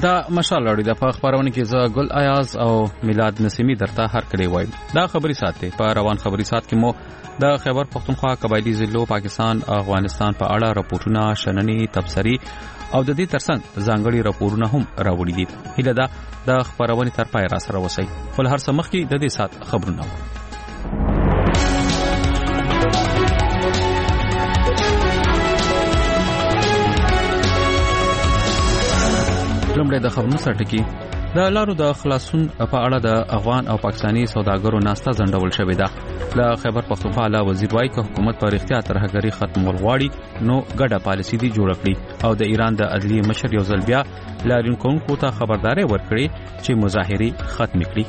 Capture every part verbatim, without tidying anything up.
دا مشال لړۍ د په خبرونه کې زه ګل ایاز او میلاد نسیمی درته هر کلی وایم. دا خبري ساتي په روان خبري سات کې مو د خیبر پختونخوا قبایلی ضلعو پاکستان افغانستان په اړه راپورټونه شننې تبصری او د دې ترڅنګ ځانګړي راپورونه هم راوړي دي. هله دا د خبرونه تر پای را سره وسی ول هر سمخ کې د دې سات خبرونه لومړی د خبرونو سرټکی. د لارو د خلاصون په اړه د افغان او پاکستانی سوداګرو ناسته ځنډول شوې ده. د خیبر پختونخوا له وزیر وایي چې حکومت پر اختیار ترهګری ختمول غواړي نو ګډه پالیسی دی جوړ کړي او د ایران د عدلیه مشر یو ځل بیا لارونکو ته خبرداري ورکړي چې مظاهري ختم کړي.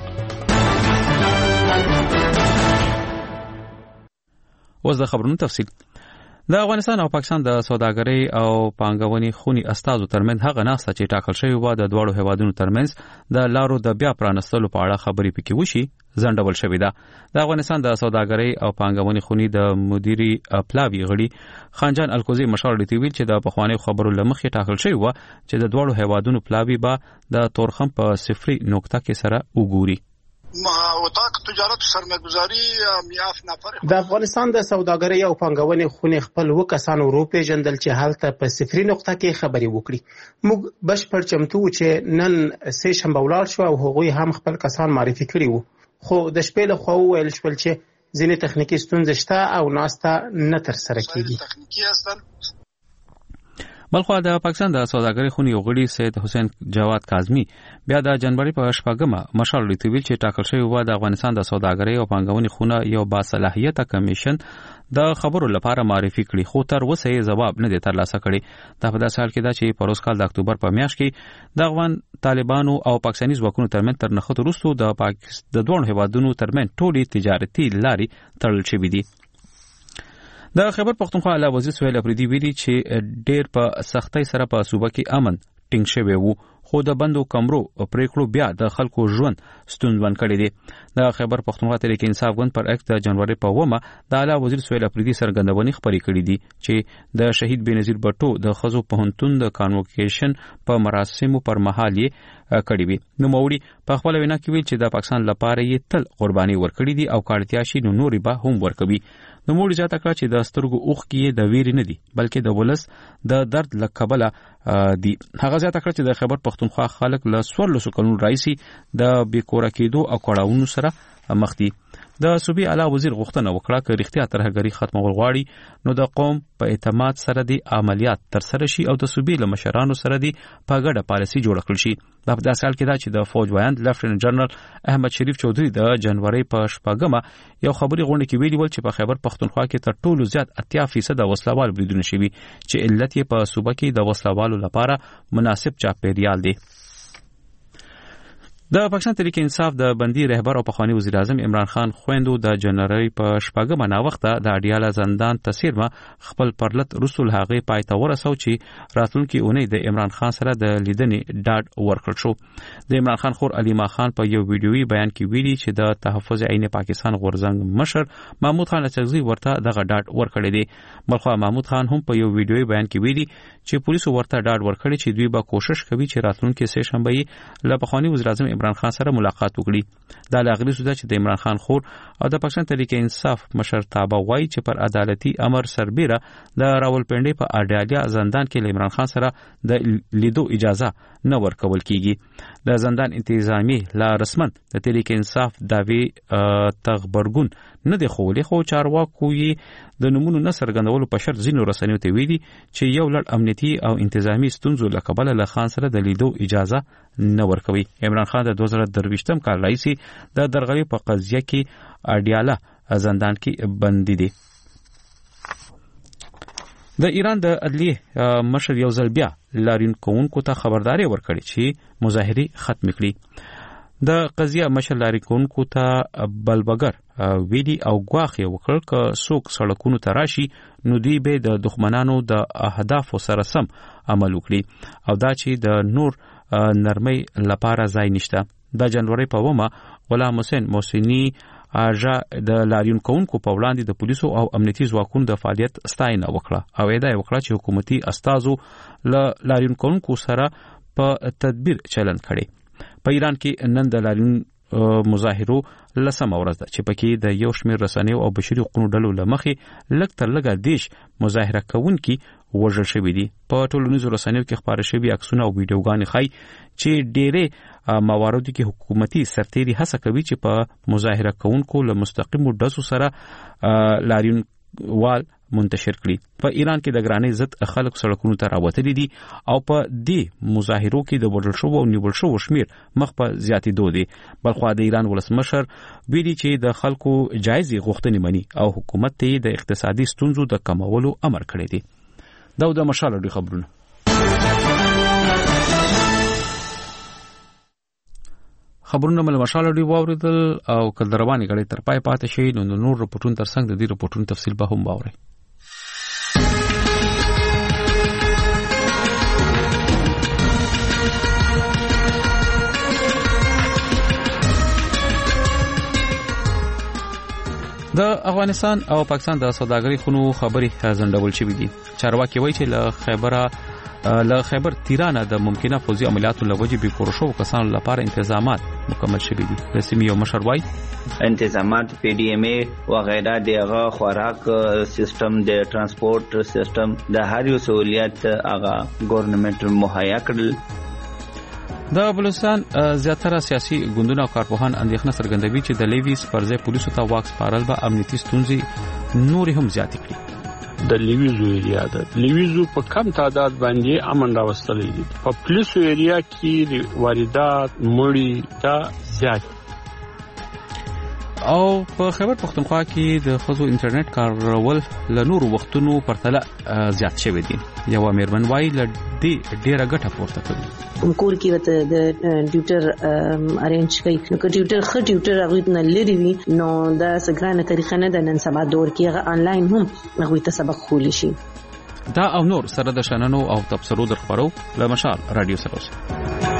اوس د خبرونو تفصیل. د افغانستان او پاکستان د سوداګرۍ او پانګونې خونی استازو ترمنځ هغه ناسته چې ټاکل شوی و د دوړو هیوادونو ترمنځ د لارو د بیا پرانستلو په اړه خبرې پکې وشي ځنډول شوې ده. د افغانستان د سوداګرۍ او پانګونې خونی د مدیري پلاوی غړي خانجان الکوزی مشال ریتویل چې د پخوانی خبرو لمخې ټاکل شوی و چې د دوړو هیوادونو پلاوی به د تورخم په صفري نقطه کې سره وګوري. وطاق تجارت و سرمایه‌گذاری میاف نفر د افغانستان د سوداګرۍ او پانګونې خونې خپل وکسان اروپا جندل چې حالت په صفري نقطه کې خبري وکړي. موږ بشپړ چمتو چې نن سه شنبه ولاړ شو او هغوی هم خپل کسان معرفي کړي وو. خو د شپې له خوا ویل شول چې ځینې تخنیکی ستونزې شته او ناسته نه تر سره کیږي. بلخو د پاکستان د سوداګرۍ خونی غړي سید حسین جواد کاظمی بیا د جنوري په شپږمه مشال ریتویل چې ټاکل شوی و د افغانستان د سوداګرۍ او پانګونې خونه یو باصلاحیته کمیشن د خبرو لپاره معرفي کړي خو تر اوسه یې جواب نه دی ترلاسه کړی. دا په داسې حال کې ده چې پروس کال د اکتوبر په میاشت کې د افغان طالبانو او پاکستاني ځواکونو ترمنځ تر نخښت وروسته د پاکستان د دوه هیوادونو ترمنځ ټولي تجارتي لارې تړل شوې دي. د خیبر پختونخوا علاوه وزیر سهیل افریدي ویلي چې ډېر په سختۍ سره په صوبه کې امن ټینګ شوی وو خو د بندو کمرو پریکړو بیا د خلکو ژوند ستونزمن کړی دی. د خیبر پختونخوا تحریک انصاف ګوند پر اکس د جنوري په اومه د اعلی وزیر سهیل افریدي سرګندونې خبرې کړې دي چې د شهید بنظیر بټو د خزو پوهنتون د کانوکیشن په مراسمو پر مهال یې کړی وي. نو موري په خپل وینا کې ویل چې د پاکستان لپاره یې تل قرباني ورکړي دي او کاړتیا شي نو نوري به هم ورکوي. نو موږ ځاته کړ چې د سترګو اوخ کې د ویری نه دي بلکې د ولس د درد لکبله دي. هغه ځاته کړ چې د خیبر پختونخوا خلک له څوارلسو کلونو راځي د بیکوره کېدو او کړهونو سره مخ دي. د صوبې اعلی وزیر غوښتنه وکړه چې رښتیا ترهګری ختمول غواړي نو د قوم په اعتماد سره د عملیات تر سره شي او د صوبې له مشرانو سره د په ګډه پالیسي جوړ کړل شي. دا په داسې حال کې ده چې د فوج وایند لیفټننټ جنرال احمد شریف چودھری د جنوري په شپږمه یو خبري غونډه کې ویلي ول چې په خیبر پختونخوا کې تر ټولو زیات اتیا فیصد وسلوال بریدونه شوي چې علت یې په صوبه کې د وسلوالو لپاره مناسب چاپیریال دی. د پاکستان تحریک انصاف د بندي رهبر او پخوانی وزیر اعظم عمران خان خويندو د جنوري په شپږمه نا وخته د اډیاله زندان تسیرمه خپل پرلط رسول هغه پای ته ورسو چې راتلونکي اونۍ د عمران خان سره د لیدنې ډاډ ورکړ شو. د عمران خان خور علیما خان په یو ویډیوي بیان کې ویلي چې د تحفظ عین پاکستان غورزنګ مشر محمود خان اڅکزي ورته دغه ډاډ ورکړی دی. بلخو محمود خان هم په یو ویډیوي بیان کې ویلي چې پولیسو ورته ډاډ ورکړي چې دوی به کوشش کوي چې راتلونکي سه شنبه له پخوانی وزیر اعظم عمران خان سره ملاقات وکړي. دا لاغلی سوده چې د عمران خان خور او د پاکستان تحریک انصاف مشر تابع وایي چې پر عدالتي امر سربیره د راولپنډي په اډیاله زندان کې عمران خان سره د لیدو اجازه نه ورکول کیږي. د زندان انتظامی لا رسمن د تحریک انصاف داوی تغبرګون نه دی خولي خو چارواکو یې د نمونه نسرګندولو په شرط زینو رسنیو ته ویلي چې یو لړ امنیتي او انتظامی ستونزو لکبل له خان سره د لیدو اجازه نه ورکوي. عمران خان د دوه زره درویشتم کال راځي د درغلي په قضیه کې اډیاله زندان کې بندي دي. د ایران د عدلیه مشر یو ځل بیا لارونکو ته خبرداري ورکړي چې مظاهري ختم کړي. د قضیه مشر لارونکو ته بلبګر ویلي او غواخ یې وکړ ک څوک سړکونو ته راشي نو دوی به د دښمنانو د اهدافو سره سم عمل وکړي او دا چې د نور نرمۍ لپاره ځای نشته. د جنوري په اومه غلام حسین موسینی اجا د لاریون کونکو په وړاندې د پولیسو او امنیتي ځواکونو د فعالیت ستاینه وکړه او ادا وکړه چې حکومتي استازو ل لاریون کونکو سره په تدبیر چلن کړي. په ایران کې نن د لاریون مظاهرو لسمه ورځ ده چې پکې د یو شمېر رسنیو او بشري حقوقو ډلو لمخې لږ تر لږه دیش مظاهره کوونکي وژل شوي دي. په ټولنیزو رسنیو کې خپاره شوي عکسونه او ویډیوګانې ښایي چې ډېرې مواردو کې حکومتي سرتېري هڅه کوي چې په مظاهره کوونکو له مستقیمو ډزو سره لاریون وال منتشر کړي. په ایران کې د ګرانۍ ضد خلک سړکونو ته راوتلي دي او په دې مظاهرو کې د وژل شوو او نیول شوو شمیر مخ په زیاتېدو دی. بلخوا د ایران ولسمشر ویلي چې د خلکو جایزې غوښتنې مني او حکومت ته د اقتصادي ستونزو د کمولو امر کړی دی. دا د مشال ډېر خبرونه. خبرونه مل مشال ډېر واوریدل او کله روانې غړي تر پای پاتې شي نو نور رپورټونه تر څنګ د دې رپورټونو تفصیل به هم واوري. د افغانستان او پاکستان د سوداګرۍ خونو خبرې ځنډول شوې دي. چارواکي وایي چې له خیبره له خیبر تیرانه د ممکنه فوزي عملیاتو لوجې به پورشو کسانو لپاره انتظامات مکمل شوي دي. رسمي یو مشر وایي انتظامات پی ډی ایم ای وغیرہ دغه خوراک سیستم د ترانسپورت سیستم د هر یو سہولیت هغه ګورنمنت مهیا کړل. د بلوچستان زیاتره سیاسي ګوندونه او کارپوهان اندېښنه څرګندوي چې د لیویس پر ځای پولیسو ته واک سپارل به امنیتي ستونزې نور هم زیاتې کړي. د لیویزو ایریا ده لیویزو په کم تعداد باندې امن راوستلی دي. په پولیسو ایریا کې واردات مړی تا زیات او په خیبر پختونخوا کې د خزو انټرنیټ کارول له نورو وختونو پرتله زیات شوی دي. یو میرمن وایي له دې ډیره ګټه پورته کوي. کوم کور کې وته د ډیوټر ارینج کوي نو که ډیوټر خ ډیوټر هغه نه لري وي نو دا سګرانه طریقه نه د نن سبا دور کې هغه انلاین هم هغه ته سبق خولي شي. دا او نور سره د شننو او تبصرو در خبرو له مشال رادیو سره.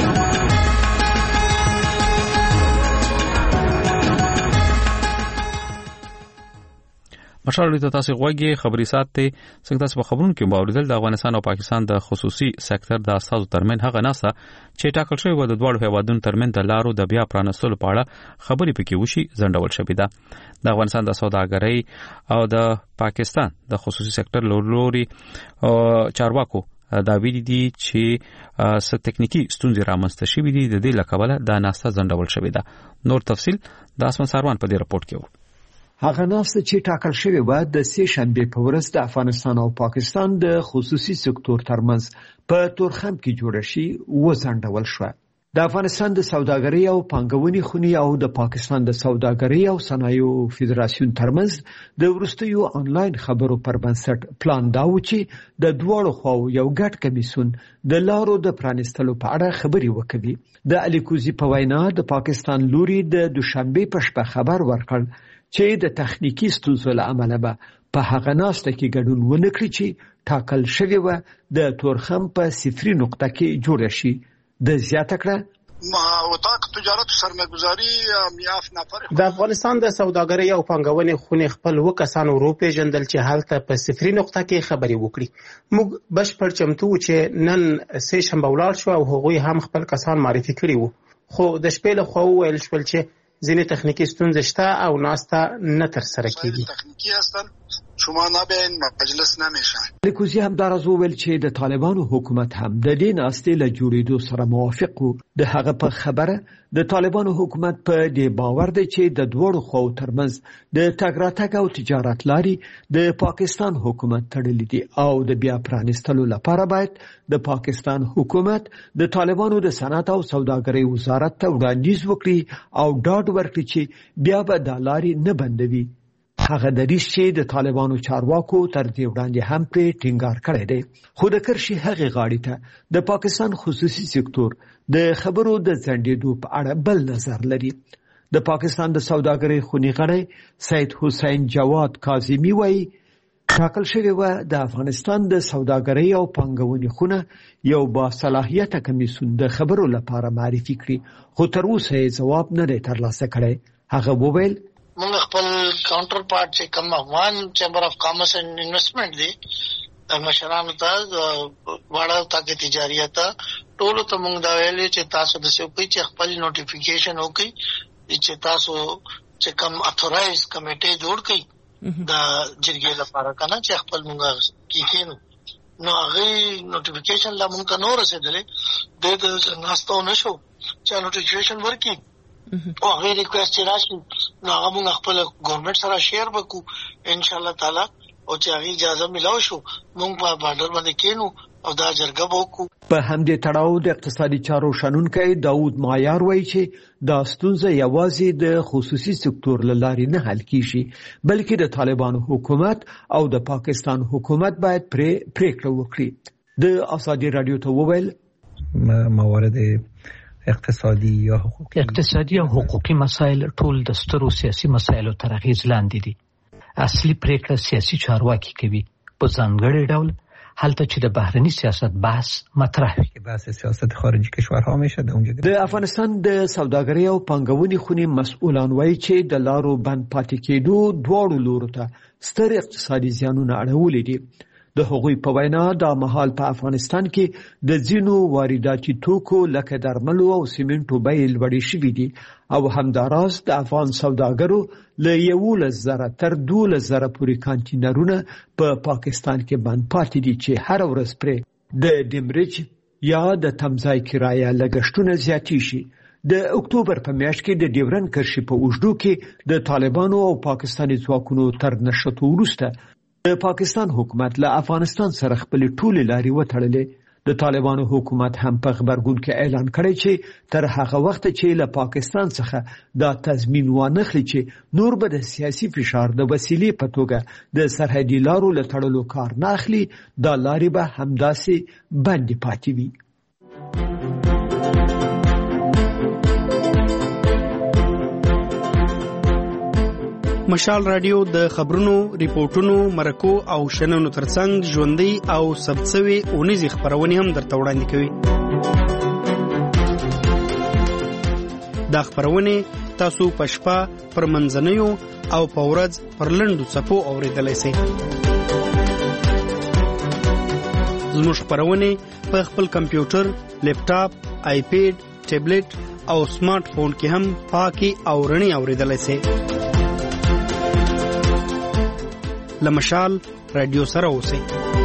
مشال ته تاسو غوږی خبري ساتي څنګه تاسو په خبرونو کې باوریدل د افغانستان او پاکستان د خصوصي سکتور د اساسو ترمن هغه ناسه چې ټاکل شوی و د دوه هیوادونو ترمن د لارو د بیا پرانستلو په اړه خبري پکې وشي ځنډول شوې ده. د افغانستان د سوداګرۍ او د پاکستان د خصوصي سکتور لوري چارواکو دا ویلي دي چې څه تکنیکی ستونزې رامنځته شوې دي د دې لکبله د ناسه ځنډول شوې ده. نور تفصیل د اسمان ساروان په دې رپورت کې و. هغه ناسه چې ټاکل شوی و د سه شنبه په ورځ د افغانستان او پاکستان د خصوصي سکتور ترمنځ په تورخم کې جوړ شي وځنډول شو. د افغانستان د سوداګرۍ او پانګونې خونی او د پاکستان د سوداګرۍ او صنایعو فدراسیون ترمنځ د ورستیو انلاین خبرو پر بنسټ پلان دا و چې د دوړو خو یو ګډ کمیسون د لارو د پرانستلو په اړه خبري وکړي. د الیکوزي په وینا د پاکستان لوري د دوشنبه په شپه خبر ورکړ چې د تخنیکی ستونزو له امله به په هغه ناسته کې ګډون ونه کړي چې ټاکل شوی و د تورخم په صفري نقطه کې جوړ شي. د زیاته کړه وطاق تجارت و سرمایه‌گذاری میاف نفر د افغانستان د سوداګرۍ او پانګونې خونې خپل وکسان وروپې جندل چې حالت په صفري نقطه کې خبري وکړي. موږ بشپړ چمتو چې نن سه شنبه ولاړ شو او هغوی هم خپل کسان معرفي کړي وو. خو د شپې له خوا ویل شول چې ځینې تخنیکی ستونزې شته او ناسته نه تر سره کیږي. تخنیکی هستن شما نبین مجلس نمیشن. لیکوزی هم در از ویل چې د طالبانو حکومت هم د دې ناستې له جوړېدو سره موافق وو. د هغه په خبره د طالبانو حکومت په دې باور دی چې د دوړو خو ترمنځ د تګ راتګ او تجارت لاري د پاکستان حکومت تړلې دي او د بیا پرانستلو لپاره باید د پاکستان حکومت د طالبانو د صنعت او سوداګرۍ وزارت ته وړاندیز وکړي او ډاډ ورکړي چې بیا به د لاري نه بندوي. هغه د دې چې د طالبانو چارواکو تر دې وړاندې هم په ټینګار کړی دی. خو د کرشي هغه غاړي ته د پاکستان خصوصي سکتور د خبرو د ځنډېدو په اړه بل نظر لري. د پاکستان د سوداګرۍ خونی غړی سید حسین جواد کاظمی وایي ټاکل شوی و د افغانستان د سوداګرۍ او پانګونې خونه یو با صلاحیت کمیسون د خبرو لپاره معرفي کړي خو تر اوسه جواب نه دی ترلاسه کړی. هغه وویل موږ خپل کاونټر پارت چې کوم افغان چیمبر اف کامرس اینڈ انویسټمنټ دی مشرانو ته واړه تاکي تجاریت ټول ته موږ دا ویلې چې تاسو د څه کوي چې خپل نوټیفیکیشن وکړي چې تاسو چې کوم اتورایز کمیټه جوړ کړي دا جرګې لپاره کنه چې خپل موږ کیږي نو هغه نوټیفیکیشن لا موږ ته نو رسیدلې د ناستو نشو چې نوټیفیکیشن ورکړي او هغه ریکوست راشي نو هغه موږ خپل ګورنمنت سره شیر وکړو ان شاء الله تعالی او چې هغه اجازه ملو شو موږ په بارډر باندې کېنو او دا جرګه وکړو. په همدې تړاو د اقتصادي چارو شنونکي داوود مایار وایي چې دا ستونزه یوازې د خصوصي سکتور لارې نه حل کیږي بلکې د طالبانو حکومت او د پاکستان حکومت باید پریکړه وکړي. د ازادي رادیو ته وویل موارد اقتصادي یا حقوقي اقتصادي او حقوقي مسایل ټول د سترو سیاسي مسایلو تر اغیز لاندې دي. اصلي پریکړه سیاسي چارواکي کوي په ځانګړي ډول حالت چې د بهرني سیاست بحث مطرح وي. بحث سیاست خارجي کشورها میشه د اونجا د افغانستان د سوداګرۍ او پانګونې خونې مسؤلان وایي چې د لارو بند پاتې کېدو دواړو لورو ته ستر اقتصادي زیانونه اړولې دي. د هغوی په وینا دا مهال په افغانستان کې د ځینو وارداتي توکو لکه درملو او سیمنټو بیې لوړې شوې دي او همداراز د افغان سوداګرو له یولس زره تر دولس زره پورې کانټینرونه په پا پاکستان کې بند پاتې دي چې هر ورځ پرې د ډیمریج یا د تمځای کرایه لګښتونه زیاتې شي. د اکتوبر په میاشت کې د ډیورن کرښې په اوږدو کې د طالبانو او پاکستاني ځواکونو تر نښتو وروسته د پاکستان حکومت له افغانستان سره خپل ټول لارې وتړلې. د طالبانو حکومت هم په خبرګون کې اعلان کړی چې تر هغه وخت چې له پاکستان څخه دا تضمین وانخلي چې نور به د سیاسي فشار د وسیلې په توګه د سرحدي لارو له تړلو کار نه اخلي دا لارې به همداسې بندې پاتې وي. مشال رادیو د خبرونو، ریپورتونو، مرکو او شننو ترڅنګ ژوندۍ او ثبتسوي اونیزې خبرونه هم درته وړاندې کوي. دا خبرونه تاسو په شپه پر منځنیو او په ورځ پر لنډو څپو اوریدلای شئ. زموږ خبرونه په خپل کمپیوټر، لیپټاپ، آیپیډ، ټابلیټ او سمارټ فون کې هم پاکي او رڼي اوریدلای شئ. لمشال رادیو سره اوسئ.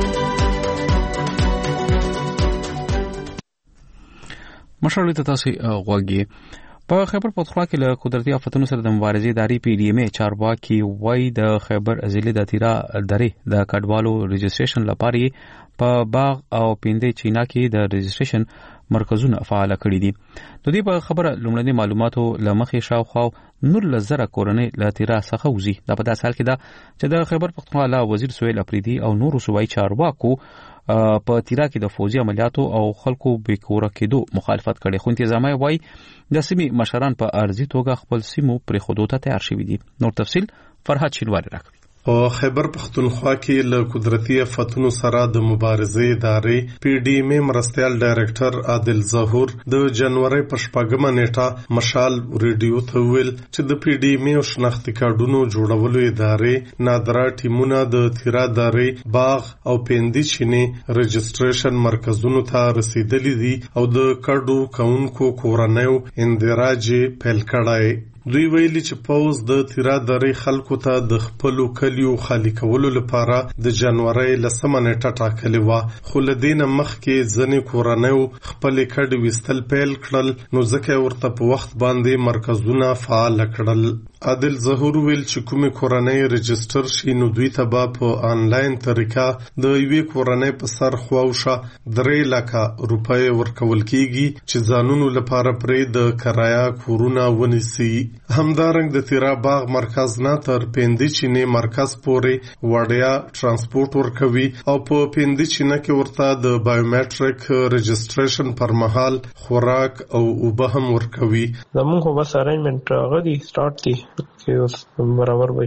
مشال ته تاسو غوږی په خیبر پختونخوا کې له قدرتي آفتونو سره د مبارزې ادارې پی ډی ایم ای چارواکي وای د خیبر ضلع د تیرا درې د کډوالو رجسټریشن لپاره په باغ او پیندې چینا کې د رجسټریشن مرکزونه فعال کړي دي. د دې په خبره لومړني معلوماتو لمخې شاوخوا نور لزره کورنۍ له تیرا څخه وزي. دا په داسې حال کې ده چې د خیبر پختونخوا لا وزیر سویل اپریدي او نور صوبایي چارواکو په تیرا کې د فوجي عملیاتو او خلکو بیکوره کېدو مخالفت کړي. خو انتظامیه وایي د سیمې مشران په ارزي توګه خپل سیمو پرې خودو ته تیار شوي دي. نور تفصیل فرحت شینواری راکوي. په خیبر پختونخوا کې له قدرتي آفتونو سره د مبارزې ادارې پی ډی ایم مرستيال ډایریکټر عادل ظهور د جنوري په شپږمه نیټه مشال ریډیو ته ویل چې د پی ډی ایم او شناختی کارډونو جوړولو ادارې نادرا ټیمونه د تیرا داري باغ او پیندي چینه رجسټریشن مرکزونو ته رسیدلي دي او د کډو کاونکو کورنیو اندراج پیل کړای. دوی ویلي چې پوز د تیرا درې خلکو ته د خپل کلیو خالی کولو لپاره د جنوري لسمه نیټه ټاکلې و، خو لدین مخکې ځنې کورنیو خپل کډ وستل پیل کړل نو ځکه ورته په وخت باندې مرکزونه فعال کړل. عادل ظهور ویل چې کومه کورنۍ رجستر شي نو دوی ته په آنلاین طریقه د یوې کورنۍ په سر خواوشه درې لکه روپۍ ورکول کیږي چې ځانونو لپاره پرې د کرایه کورونه ونیسي. همدارنګ د تیرا باغ مرکز نه تر پیندي چینه مرکز پورې وړیا ترانسپورت ورکوي او په پیندي چینه کې ورته د بایومټریک رجسټریشن پر مهال خوراک او اوبه هم ورکوي. زموږ خو بس ارینجمنت غدي سٹارټ دي چې اوس برابر بشي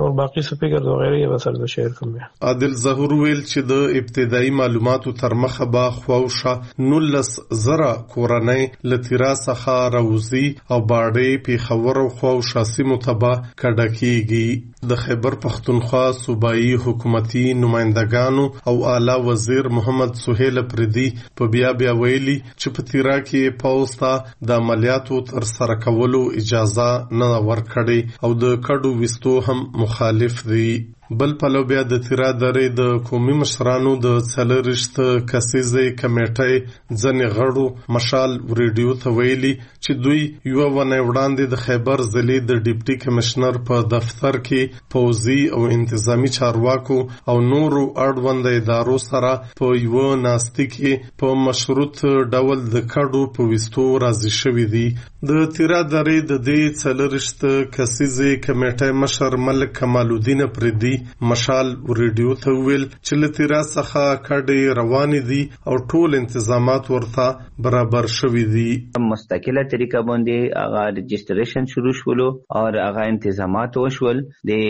और बाकी سپیکر وغیرہ یې وسره شیر کوم. عادل ظهور ویل چې د ابتدایي معلوماتو تر مخه به خواوشه نولس زره کورنۍ لتیرا څخه راوځي او باډې پیښور او خواوشه سیمو ته به کډه کیږي. د خیبر پختونخوا صوبایي حکومتي نمائندګانو او اعلی وزیر محمد سهیل پردي په بیا بیا ویلي چې په تیرا کې پوځ ته د عملیاتو تر سره کولو اجازه نه ورکړي او د کډو وستو هم مخالف دي. بل پلو بیا د تیرا درې د قومي مشرانو د څلورشت کسیزې کمیټې ځنې غړو مشال ریډیو ته ویلي چې دوی یو ونه وړاندې د خیبر ضلع د ډیپټي کمشنر په دفتر کې پوځي او انتظامی چارواکو او نورو اړوند ادارو سره په یو ناستي کې په مشروط ډول د کډو په وستو راضي شوي دي. د تیرا درې د دې څلورشت کسیزې کمیټې مشر ملک کمال الدین پردي مشال ریډیو ته ویل چې لتیرا څخه کډې روانې دي او ټول انتظامات ورته برابر شوي دي. مستقله طریقه باندې هغه رجسټریشن شروع شول او هغه انتظامات وشول د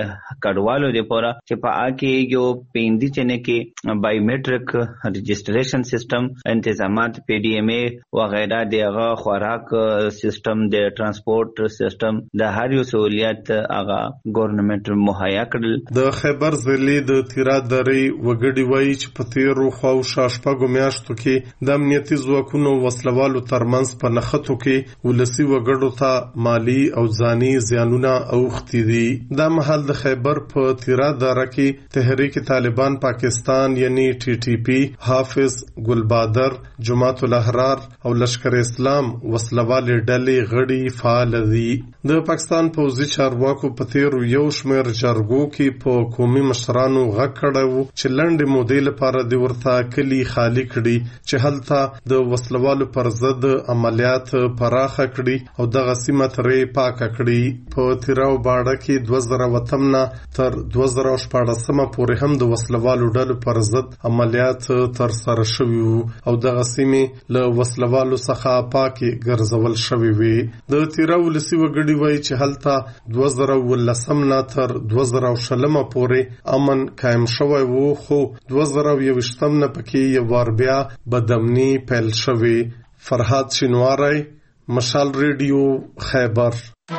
کډوالو لپاره چې په اکه یو پیندي چنه کې بایومټریک رجسټریشن سیستم انتظامات پی ډی ایم ای وغیرہ دغه خوراک سیستم د ترانسپورت سیستم د هر یو سہولیت هغه ګورنمنت مهیا کړل. د خیبر ضلع د تیرا درې وګړي وایي چې په تیرو خواوشا شپږو میاشتو کې د امنیتي ځواکونو وسلوالو ترمنځ په نښتو کې ولسي وګړو ته مالی او ځاني زیانونه اوښتي دي. دا مهال د خیبر په تیرا دره کې تحریک طالبان پاکستان یعنی ټي ټي پی حافظ ګلبادر جماعت الاحرار او لشکر اسلام وسلوالې ډلې غړي فعال دي. د پاکستان پوځي چارواکو په تیرو یو شمېر جرګو کې په قومي مشرانو غږ کړی و چې لنډې مودې لپاره د ورته کلي خالي کړي چې هلته د وسلوالو پر ضد عملیات پراخه کړي او دغه سیمه ترې پاکه کړي. په تیرا او باډه کې دوه زره وتم نه تر دوه زره شپاړسمه پورې هم د وسلوالو ډلو پر ضد عملیات ترسره شوي وو او دغه سیمې له وسلوالو څخه پاکې ګرځول شوي وي. د تیرا ولسي وګړي وایي چې هلته دوه زره ولسم نه تر دوه زره شلمه پورې امن قائم شوی وو خو دوه زره یوویشتم نه پکې یو وار بیا بدامني پیل شوی. فرهاد شینواری مشال ریډیو خیبر.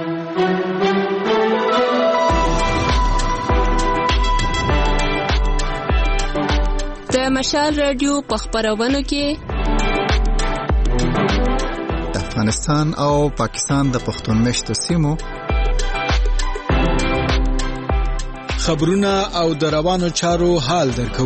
د مشال ریډیو په خبرونو کې د افغانستان او پاکستان د پښتون مشتو سیمو خبرونه او د روانو چارو حال درکو.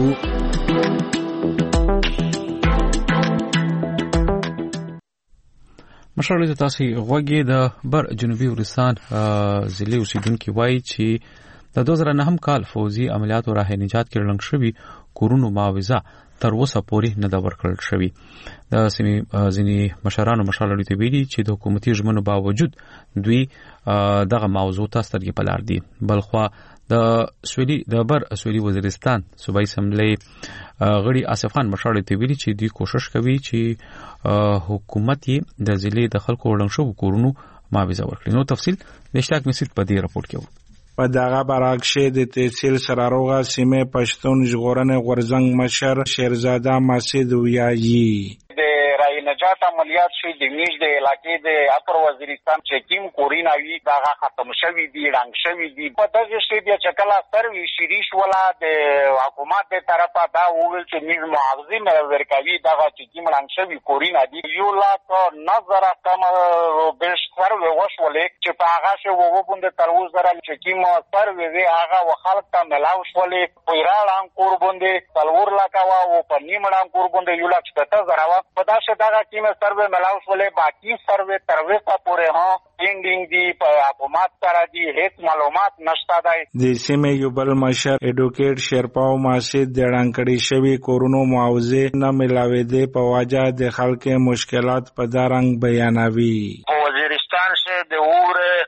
مشرانو ته تاسو غوږی د بر جنوبي ورستان ضلع اوسیدونکو وایي چې د دوه زره نهم کال فوزي عملیاتو راه نجات کې لنګ شوی کورونو معاوضه تر اوسه پورې نه دا ورکړل شوی. د سیمې ځینی مشرانو مشالړي ته ویلي چې د حکومتي ژمنو باوجود دوی دغه موضوع ته سترګې په لار دي. بلخوا د سویلي د بر سویلي وزیرستان صوبایي اسمبلی غړي آصف خان مشالړي ته ویلي چې دوی کوشش کوي چې حکومت یې د ضلع د خلکو وړاندې شو کورونو معاوضه ورکړي. نو تفصیل د اشتراک مسید په دې راپور کې و. په دغه برعکس د تحصیل سراروغه سیمه پښتون ژغورنې غورزنګ مشر شیرزاده مسجد ویایي رای نجات عملیات شوی د میش د علاقې د اپر وزیرستان چې کیم کورینا وی دغه ختم شوی دی رنګ شوی دی. په دغه شی بیا چې کله سروي شریش ولا د حکومت د طرفه دا وویل چې میز معاوضه مې ورکوي دغه چې کیم رنګ شوی کورینا دی یو لاک نظر کم بش سروي وشولې چې په هغه شی ووبند تر وزره چې کیم سروي وی هغه وخلق ته ملاو شولې پیرالان قربوندې تلور لکوا او په نیمړان قربوندې یو لاک شته زراوا په دا شداغه کیمه سروے ملاو شولې باقی سروے تروي تا پورې ها پینډینګ دی په حکومت سره دی هیڅ معلومات نشته دی. د سیمه یو بل مشر ایډوکیټ شیرپاو مسجد د ړنګړی شوی کورونو معاوضه نه ملاوي دی په واجه د خلکو مشکلات په دارنګ بیانوي. وزیرستان سے د اور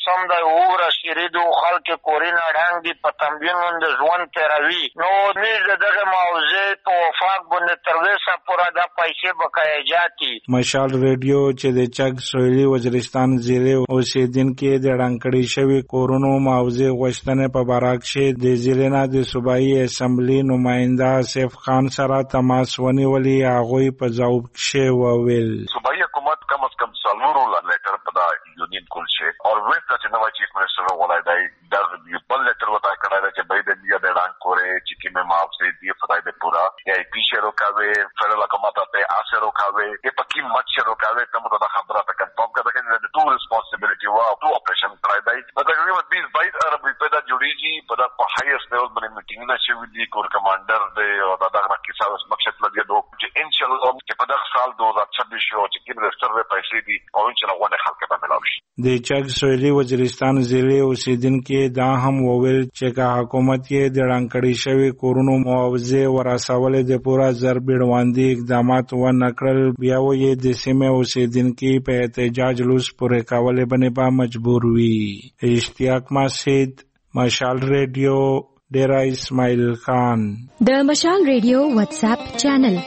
موسم د اوره شریدو خلک کورینا ډنګ دی په تموین د ژوند تیروي نو نه دغه موضوع په وفاق باندې تر وسه پورا د پیسې بقای جاتی مشال ریډیو چې د چک سویلي وزیرستان ضلع اوسیدونکو د ډنګړی شوی کورونو موضوع غوښتنه په باراکشه د ضلع نه د صوبایي اسمبلی نماینده سیف خان سره تماس ونیولې هغه په ځواب کې وویل صوبایي حکومت کم از کم څلورو لیټر په دا یونین کول شي او وسته چې نوای چیف منسٹر ولای دی د بل لیټر وتا کړه چې به د دې د ډان کورې چې کی مې معاف سي دی خدای دې پورا یا پیشه روکاوي فدرال حکومت ته آسه روکاوي چې پکې مچ روکاوي ته مو دا خبره ته کنفرم کړه چې د ټول ریسپانسیبিলিټي وا ټو اپریشن کړای دی دا تقریبا بیس بایس عربي پیدا جوړیږي په دا په هایست لیول باندې میټینګ نه شوی دی کور کمانډر دی او دا دغه کیسه اوس مقصد لګي دوه چې ان شاء الله چې په دغه سال دوه هزار छब्बीस شو چې کې د سروې پیسې دي او ان شاء الله غوډه خلک به ملاوي د چک سویلي وزیرستان ضلع اوسیدونکو دا هم وویل چې کا حکومت یې د ډنګړی شوی کورونو معاوضه وراسول د پورا ضرب وړاندې اقدامات و نکړل بیا وې د سیمه اوسیدونکو په احتجاج لوس پورې کولې باندې با مجبور وي اشتیاق مسجد مشال ریډیو ډیرا اسماعیل خان د مشال ریډیو واتس اپ چینل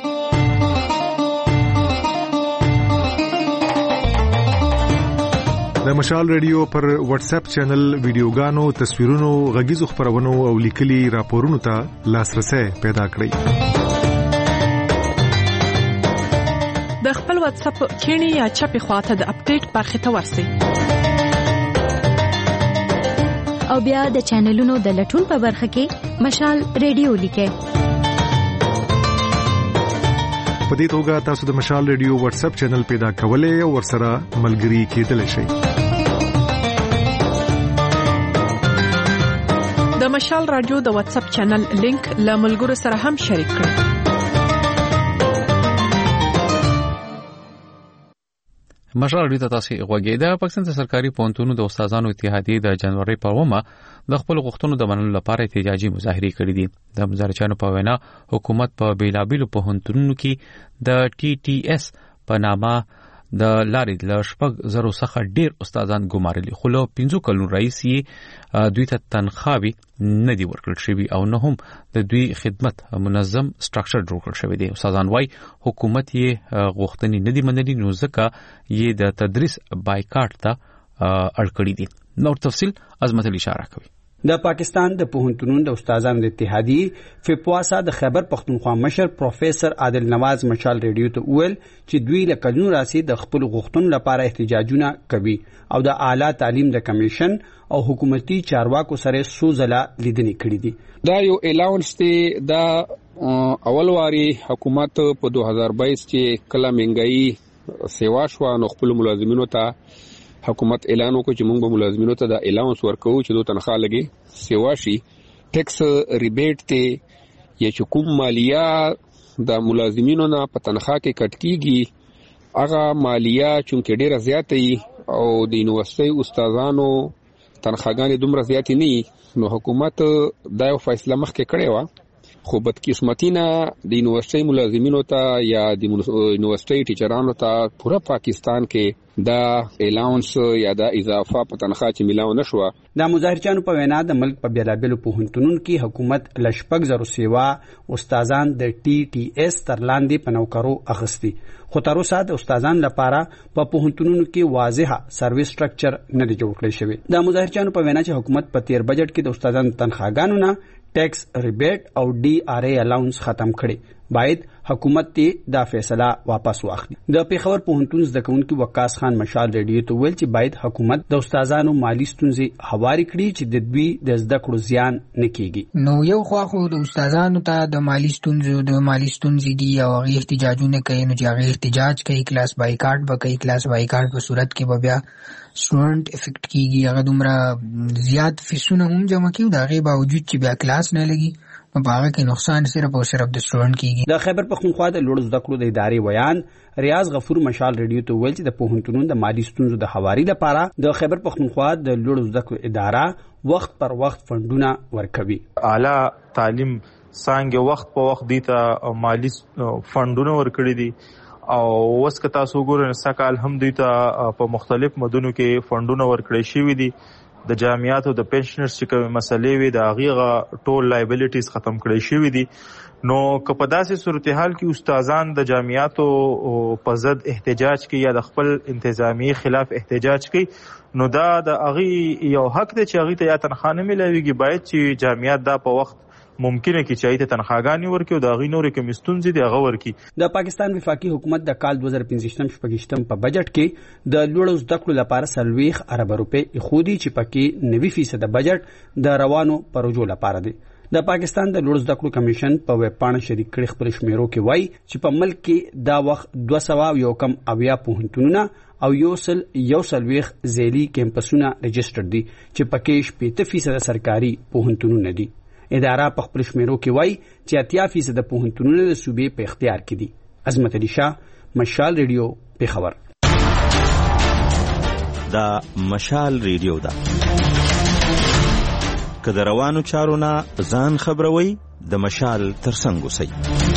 د مشال ریډیو پر واتس اپ چینل ویډیوګانو تصویرونو غږیزو خبرونو او لیکلي راپورونو ته لاسرسي پیدا کړئ د خپل واتس اپ کینی یا چپی خواته د اپډیټ برخه ته ورسئ او بیا د چینلونو د لټون په برخه کې مشال ریډیو لیکئ په دې توګه تاسو د مشال ریډیو واتس اپ چینل پیدا کولای او ورسره ملګري کېدلی شئ د مشال رادیو د واتس اپ چینل لینک له ملګرو سره هم شریک کړئ مشال رادیو ته تاسو غوږی د پاکستان د سرکاري پوهنتونونو د استادانو اتحادیې د جنوري په اومه د خپل غوښتنو د منلو لپاره احتجاجي مظاهره کړې دي د مظاهرچیانو په وینا حکومت په بیلابیلو پوهنتونونو کې د ټي ټي اس په نامه د لارې د شپږ زرو څخه ډیر استادان ګمارلي خو له پنځو کلونو رئیس یې دوی ته تنخواوي نه دی ورکړل شوی او نه هم د دوی خدمت منظم سټراکچر جوړ کړل شوی دی استادان وايي حکومت یې غوښتنې نه دی منلي نو ځکه یې د تدریس بایکاټ ته اړ کړی دي نور تفصیل عظمت علی اشاره کوي د پاکستان د پوهنتونونو د استادانو د اتحادیې فپواسا د خیبر پختونخوا مشر پروفیسور عادل نواز مشال ریډیو ته ویل چې دوی له کلونو راځي د خپل غوښتنو لپاره احتجاجونه کوي او د اعلی تعلیم د کمیشن او حکومتي چارواکو سره سوزله لیدنې کړې دي دا یو الاونس دی دا اول واری حکومت په دوه هزار بایس کې کله منګای سیوا شو نو خپل ملازمینو ته حکومت اعلان وکړ چې موږ به ملازمینو ته د الاونس ورکو چې دوی تنخواه لګي سیوا شي ټیکس ریبیټ ته یا چې کوم مالیه د ملازمینو نه په تنخواه کې کټ کیږي هغه مالیه چې ډیره زیاته او د یونیورسيټي استادانو تنخواهګانې دومره زیاتې نه نو حکومت دا یو فیصله مخکې کړې و خو بدقسمتي نه د یونیورسيټي ملازمینو ته یا د یونیورسيټي ټیچرانو ته پورا پاکستان کې دا الاونس یا دا اضافه په تنخواه چې ملاو نشو د مظاهرچیانو په وینا د ملک په بیلابیلو پوهنتونونو کې حکومت لشپږ زرو سیوا استادان د ټي ټي اس تر لاندې په نوکرو اخستي خو تر اوسه د استادان لپاره په پوهنتونونو کې واضحه سرویس سټراکچر نه دی جوړ کړی شوی د مظاهرچیانو په وینا چې حکومت په تیر بجټ کې د استادانو تنخواهګانو نه ټیکس ریبیټ او ډي ار ای الاونس ختم کړي باید حکومت ته دا فیصله واپس واخلي د پیښور پوهنتون زده کوونکي وقاص خان مشال ریډیو ته ویل چې باید حکومت د استادانو مالی ستونزې هواري کړي چې د دوی د زده کړو زیان نه کیږي نو یو خو خو د استادانو ته د مالی ستونزو د مالی ستونزې دي او غي احتجاجونه کوي نو چې غي احتجاج کوي کلاس بایکاټ به کوي کلاس بایکاټ په صورت کې به بیا سټوډنټ افیکټ کیږي هغه دومره زیات فیسونه هم جمع کیږي دا غي باوجود چې بیا کلاس نه لګي نو باغه کې نقصان صرف او صرف د سټوډنټ کیږي د خیبر پختونخوا د لوړ زده کړو د ادارې ویان ریاض غفور مشال ریډیو ته ویل چې د پوهنتونونو د مالی ستونزو د حواري لپاره د خیبر پختونخوا د لوړ زده کړو اداره وخت پر وخت فندونه ورکوي اعلی تعلیم څنګه وخت په وخت دیته مالی فندونه ورکړي دي او وسکه تاسو ګورئ سکهال هم دوی ته په مختلف مدونو کې فندونه ورکړي شوي دي. د جامعاتو د پنشنرز چې کومې مسلې وي د هغې ټول لایبلیټیز ختم کړی شوي دي. نو که په داسې صورتحال کې استادان د جامعاتو په ضد احتجاج کوي یا د خپل انتظامیې خلاف احتجاج کوي نو دا د هغې یو حق دی چې هغې ته یا تنخوا نه میلاویږي. باید چې جامعات دا په وخت ممکنه کې چې ایته تنخواګانې ورکړي او د هغې نورې کومې ستونزې دي هغه ورکړي. د پاکستان وفاقي حکومت د کال دوه زره پنځه شپږ په بجټ کې د لوړو زده کړو لپاره څلوېښت اربه روپۍ ایښودي چې پکې نوي فیصده بجټ د روانو پروژو لپاره دی. د پاکستان د لوړو زده کړو کمیشن په ویب پاڼه شریک کړي خپل شمیرو کې وایي چې په ملک کې دا وخت دوه سوه یو کم اویا پوهنتونونه او یو سل یو څلوېښت ذیلي کیمپسونه رجسټر دي چې پکې شپېته فیصده سرکاري پوهنتونونه دي. اداره په خپل شمیرو کې وایي چې اتیا فیصده پوهنتونونه د صوبې په اختیار کې دي. عظمت علي شاه، مشال ریډیو، پېښور. دا مشال ریډیو ده. که د روانو چارو نه ځان خبروي د مشال ترڅنګ اوسئ.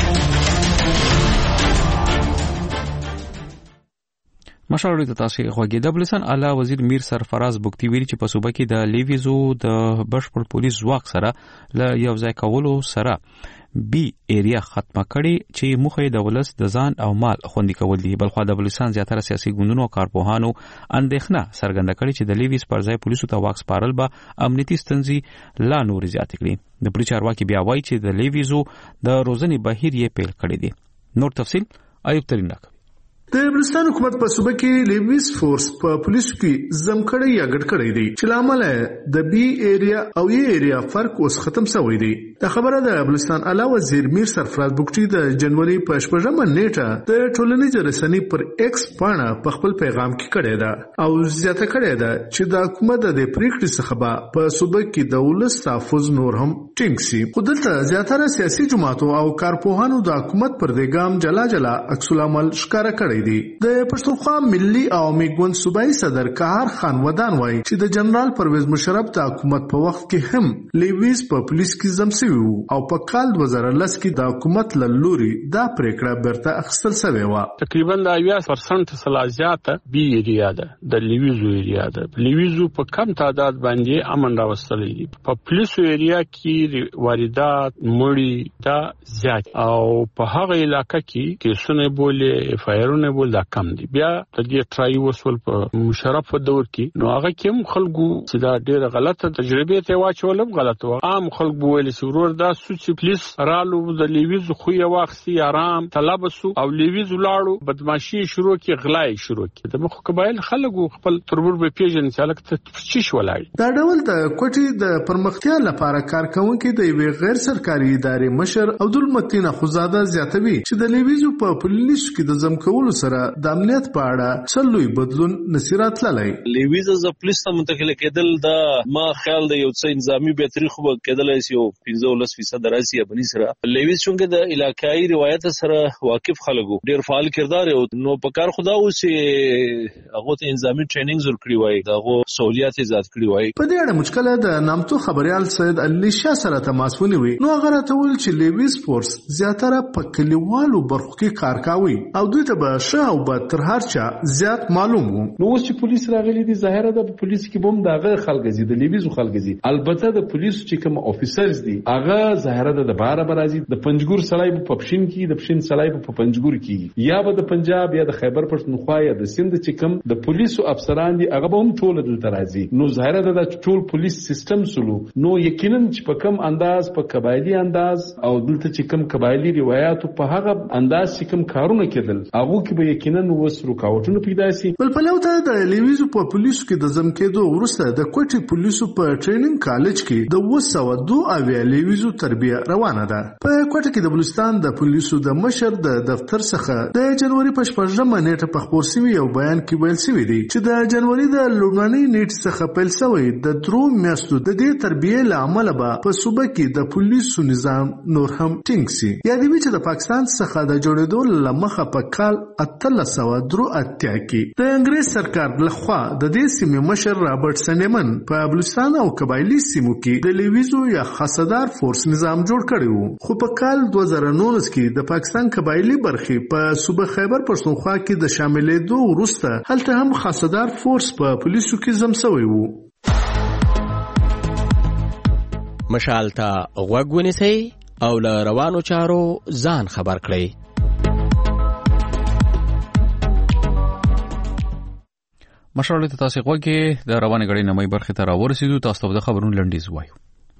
مشال ریډیو ته تاسو غوږی. د بلوچستان اعلی وزیر میر سرفراز بوکتی ویلي چې په صوبه کې د لیویزو د بشپړ پولیس ځواک سره له یو ځای کولو سره بی ایریا ختمه کړي چې موخه د ولس د ځان او مال خوندي کول دي. بلخو د بلوچستان زیاتره سیاسي ګوندونو او کارپوهانو اندېښنه څرګنده کړې چې د لیویز پر ځای پولیسو ته واک سپارل به امنیتي ستونزې لا نورې زیاتې کړي. د پولیس چارواکي بیا وایي چې د لیویزو د روزنې بهیر یې پیل کړی دی. نور تفصیل ایوب ترین راکوي. د بلوچستان حکومت په صوبه کې لیویز فورس په پولیسو کې زم کړی یا ګډ کړی دی چې لامل د بی ایریا او ای ایریا فرق اوس ختم شوی دی. دا خبره د بلوچستان اعلی وزیر میر سرفراز بوکتی د جنوري په شپږمه نیټه د ټولنیزې رسنۍ پر ایکس پاڼه په خپل پیغام کې کړی ده او زیاته کړی ده چې د حکومت د پریکړې څخه به په صوبه کې د ولس تحفظ نور هم ټینګ شي. خو دلته زیاتره سیاسي جماعتو او کارپوهانو د حکومت پر دې ګام جلا جلا عکس العمل ښکاره کړی دی. د پښتونخوا ملي او میګوند صوبایي صدر قهر خان ودان وایي چې د جنرال پرویز مشرف د حکومت په وخت کې هم لیویز په پولیس کې زم شوی وو او په کال دوه زره لس کې د حکومت له لوري دا پریکړه بیرته اخیستل شوې وه. تقریبا د اویا پرسنټ څخه زیاته بي ایریا ده، د لیویزو ایریا ده. لیویزو په کم تعداد باندې امن راوستلی دي. په پولیسو ایریا کې واردات مړي دا زیات او په هغه علاقه کې کیسونه بولې افایرونه بول دا کم دي. بیا د دې ټرای وسول په مشرف دور کې نو هغه کوم خلکو چې دا ډیره غلطه تجربه ته واچولم غلط و. عام خلکو ویل چې ورور دا سوچ پولیس رالو د لیویز خو یو واخسي آرام طلبسو او لیویز لاړو بدمعشي شروع کې غلای شروع کې د مخ قبایل خلکو خپل تربور به پیژن چې لکه تفتیش ولای. دا ډول د کوټي د پرمختیا لپاره کارکونکو د یو غیر سرکاري ادارې مشر عبدالمتین خزاده زیاتوي چې د لیویزو په پولیسو کې د زم کولو سره د امنیت په اړه څلوي بدلون نصيرات لای. لیویز ز پولیس ته منتقل کېدل دا ما خیال د یو څه انظامی به تاریخ وب کېدل شي او پنځه فیصد راځي بني سره. لیویز څنګه د علاقايي روایت سره واقف خلکو ډیر فعال کردار او نو په کار خدا او چې هغه ته انظامی ټریننګز ورکړي وای دغه سہولیات زیات کړي وای. په دې اړه مشکله د نامتو خبريال سید علي شاه سره تماس ونیوي نو هغه راته ویل چې لیویز فورس زیاتره په کلیوالو برخو کې کار کوي او دوی ته به شاو به تر هر چا زیات معلوم وو. نو اوس چې پولیس راغلي دي ظاهره ده په پولیس کې بم داغه خلک زی د لیویزو خلک زی البته د پولیس چې کوم افیسرز دي هغه ظاهره ده د بار برازي د پنځګور سړی په پښین کې د پښین سړی په پنځګور کې یا به د پنجاب یا د خیبر پښتونخوا یا د سند چې کوم د پولیسو افسران دي هغه به هم ټول دلته راځي. نو ظاهره ده د ټول پولیس سیستم سلو نو یقینا چې په کم انداز په قبایلی انداز او دلته چې کوم قبایلی روایت په هغه انداز چې کوم کارونه کېدل هغه کې به یقینا وس رکاوټونه پیدا شي. بل په لوته د لیویزو په پولیسو کې د زم کېدو وروسته د کوټي پولیسو په ټریننګ کالج کې د وسو دوه اویا لیویزو تربیه روانه ده. په کوټه کې د بلوچستان د پولیسو د مشر د دفتر څخه د جنوري په شپږمه نیټه په خبر سوي یو بیان کې ویل شوی دی چې د جنوري د لومړنۍ نیټې څخه پیل شوی د درو میاشتو د دې تربیه لامل به په صوبه کې د پولیسو نظام نور هم ټینګ شي. یادوي چې د پاکستان څخه د جوړېدو لمخه په کال اتلس سوه درو اتیا کې د انګریز سرکار لخوا د دې سیمې مشر رابرټ سنیمن په بلوچستان او قبایلی سیمو کې د لیویزو یا خاصدار فورس نظام جوړ کړی وو، خو په کال دوه زره نولس کې د پاکستان قبایلی برخې په صوبه خیبر پښتونخوا کې د شاملېدو وروسته هلته هم خاصدار فورس په پولیسو کې زم شوی وو. مشال ته غوږ ونیسئ او له روانو چارو ځان خبر کړئ. مشال ته تاسو غوږی د روانه غړي نمای برخه ته راورسېدو. تاسو ته د خبرونو لنډیز وایو.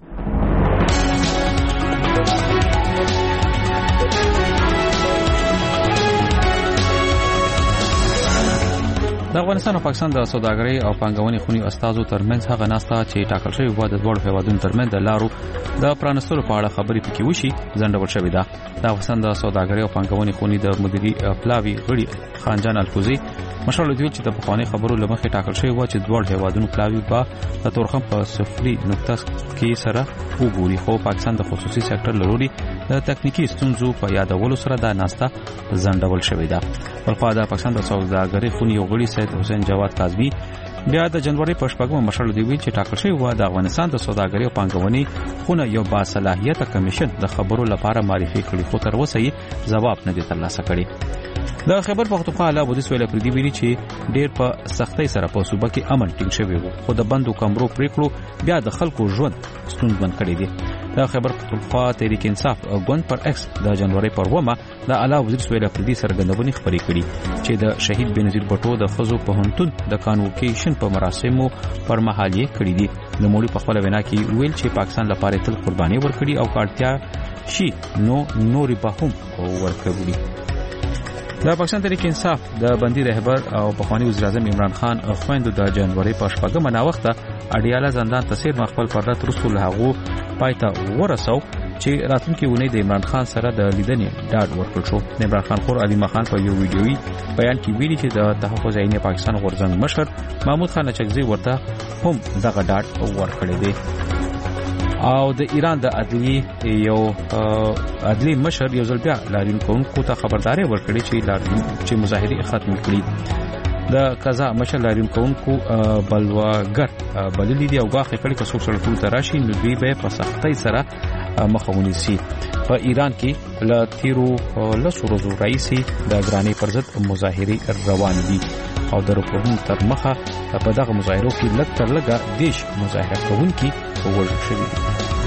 د افغانستان او پاکستان د سوداګرۍ او پانګونې خونی استادو ترمنځ هغه ناسته چې ټاکل شوی و د دوه هیوادونو ترمنځ د لارو د پرانستلو په اړه خبرې پکې وشي ځنډول شوې ده. د افغانستان د سوداګرۍ او پانګونې خونی د مدیري پلاوی غړي خانجان الکوزي مشال دی چې د پخوانی خبرو لمخې ټاکل شوی و چې دوه هیوادونو پلاوی به د تورخم په صفري نقطه کې سره وګوري، خو پاکستان د خصوصي سکتور لوري د تکنیکی ستونزو په یادولو سره دا ناسته ځنډول شوې ده. بلخو د پاکستان د سوداګرۍ خونی یو غړي سید حسین جواد کاظمی بیا د جنوري په شپږمه مشال دی ویل چې ټاکل شوی و د افغانستان د سوداګرۍ او پانګونې خونه یو باصلاحیته کمیشن د خبرو لپاره معرفي کړي، خو تر اوسه یې ځواب نه دی ترلاسه کړی. د خبر پختونخوا علاوه بودیس ویل پردي ویلي چې ډیر په سختۍ سره په صوبه کې امن ټینګ شوی وو، خو د بندو کمرو پریکړو بیا د خلکو ژوند ستونزمن کړی دی. د خبر پختونخوا تحریک انصاف ګوند پر ایکس د جنوري پر اوومه د علاوه بودیس ویل پردي سرګندونې خبرې کړي چې د شهید بنظیر بټو د خزو په هنتون د کانوکیشن په مراسمو پر مهال یې کړی دي. نوموړي په خپل وینا کې ویل چې پاکستان لپاره تل قرباني ورکړي او کارتیا شي نو نوري به هم ورکړي. د پاکستان تحریک انصاف د بندي رهبر او پخوانی وزیر اعظم عمران خان خويندو د جنوري په شپږمه ناوخته اډیاله زندان تسیر مخبل پرات رسول هغو پایته ورسو چې راتلونکي ونی د عمران خان سره د لیدنې ډاډ ورکړ شو. عمران خان خور علي خان په یو ویډیوي بیان کې ویلي چې د تحفظ عیني پاکستان غورځنګ مشر محمود خان اچکزي ورته هم دغه ډاډ ورکړی دی. او د ایران د عدلی یو عدلی مشر یو ځل بیا لاریون کوونکو ته خبرداري ورکړي چې لاریون چې مظاهره ختم کړي. د قضا مشر لاریون کوونکو بلواګر بللی دی او غاخه کړي که څوک سړکونو ته راشي نو دوی به په سختۍ سره مخاوني سي. په ایران کې ل تیرو لسو ورځو راځي د ګرانی پر ضد مظاهره روان دي او د رپورټونو تر مخه په دغه مظاهرو کې لږ تر لږه دیش مظاهره کوونکي وژل شوي دي.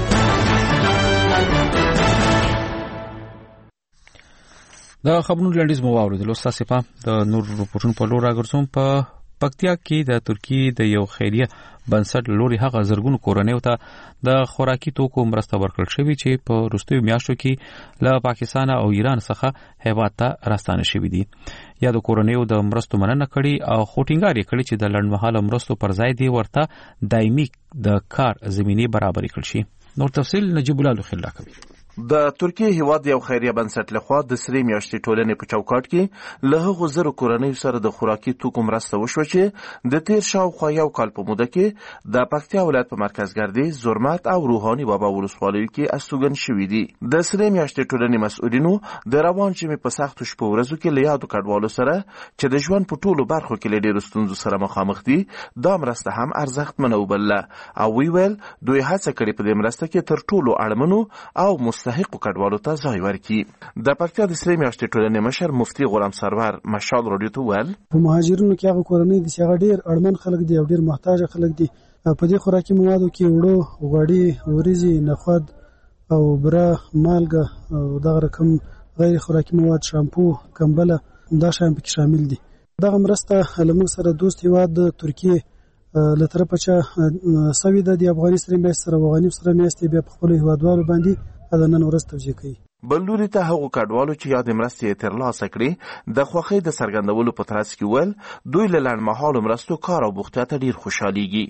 د خبرونو لنډیز مو واوریدل. اوس تاسو په د نور رپورټونو په لور راګرځوم. په پکتیا کې د ترکی د یو خیریه بنسټ لوري هغه زرګونو کورنیو ته د خوراکي توکو مرسته ورکړل شوې چې په وروستیو میاشتو کې له پاکستان او ایران څخه هیواد ته راستانه شوې دي. یا د کورنیو د مرستو مننه کړي او خوټینګار یې کړي چې د لړمحاله مرستو پر ځای دی ورته دایمي د کار زمینه برابر کړي شي. نور تفصیل نجیب الله لخلا کوي. د ترکیه هیواد یو خیریه بنسټ لخوا د سری میاشتې ټولنې په چوکاټ کې له هغو زرو کورنیو سره د خوراکي توکو مرسته وشوه چې د تیر شاوخوا یو کال په موده کې د پکتیا ولایت په مرکزګردي زرمت او روحاني بابا ولسوالیو کې استوګن شوي دي. د سری میاشتې ټولنې مسؤلینو د روان ژمي په سختو شپو ورځو کې له یادو کډوالو سره چې د ژوند په ټولو برخو کې له ډېرو ستونزو سره مخامخ دي دا مرسته هم ارزښتمنه وبلله او وی ویل دوی هڅه کړې په دې مرسته کې تر ټولو اړمنو او مستحقو کډوالو ته ځای ورکړي. د پکتیا د سری میاشتې ټولنې مشر مفتي غلام سرور مشال رادیو ته ویل په مهاجرینو کې هغه کورنۍ دي چې هغه ډېر اړمن خلک دي او ډېر محتاج خلک دي. په دې خوراکي موادو کې وړو غوړي وريزي نخود او بره مالګه او دغه رقم غیر خوراکي مواد شامپو کمبله دا شامل پکې شامل دي. دغه مرسته لمغ سره دوست هیواد ترکیه له طرفه چې سوي د افغاني سره میاشت سره افغاني سره میاشت بیا په خپل هیوادوالو باندې دا نن ورځ توجیه کوي. بل لوري ته هغو کډوالو چې یاد مرستې ترلاسه کړي د خوښۍ د څرګندولو په ترڅ کې ول دوی له لنډمهالو مرستو کار او بوختیا ته ډېر خوشحالېږي.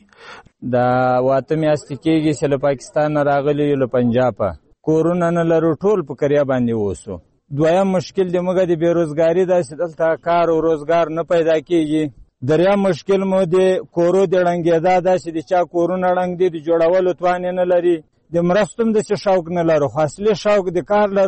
د واته میاشتې کېږي چې له پاکستان نه راغلي یو له پنجابه کورونه نه لرو ټول په کریا باندې اوسو. دویم مشکل د موږ د بېروزګاري داسې دلته کار او روزګار نه پیدا کېږي. دریم مشکل مو د کورو د ړنګېدا داسې د چا کورونه ړنګ دي د جوړولو توان نه لري. د مرستم د څه شوق نه لرو خو اصلي شوق د کار لرو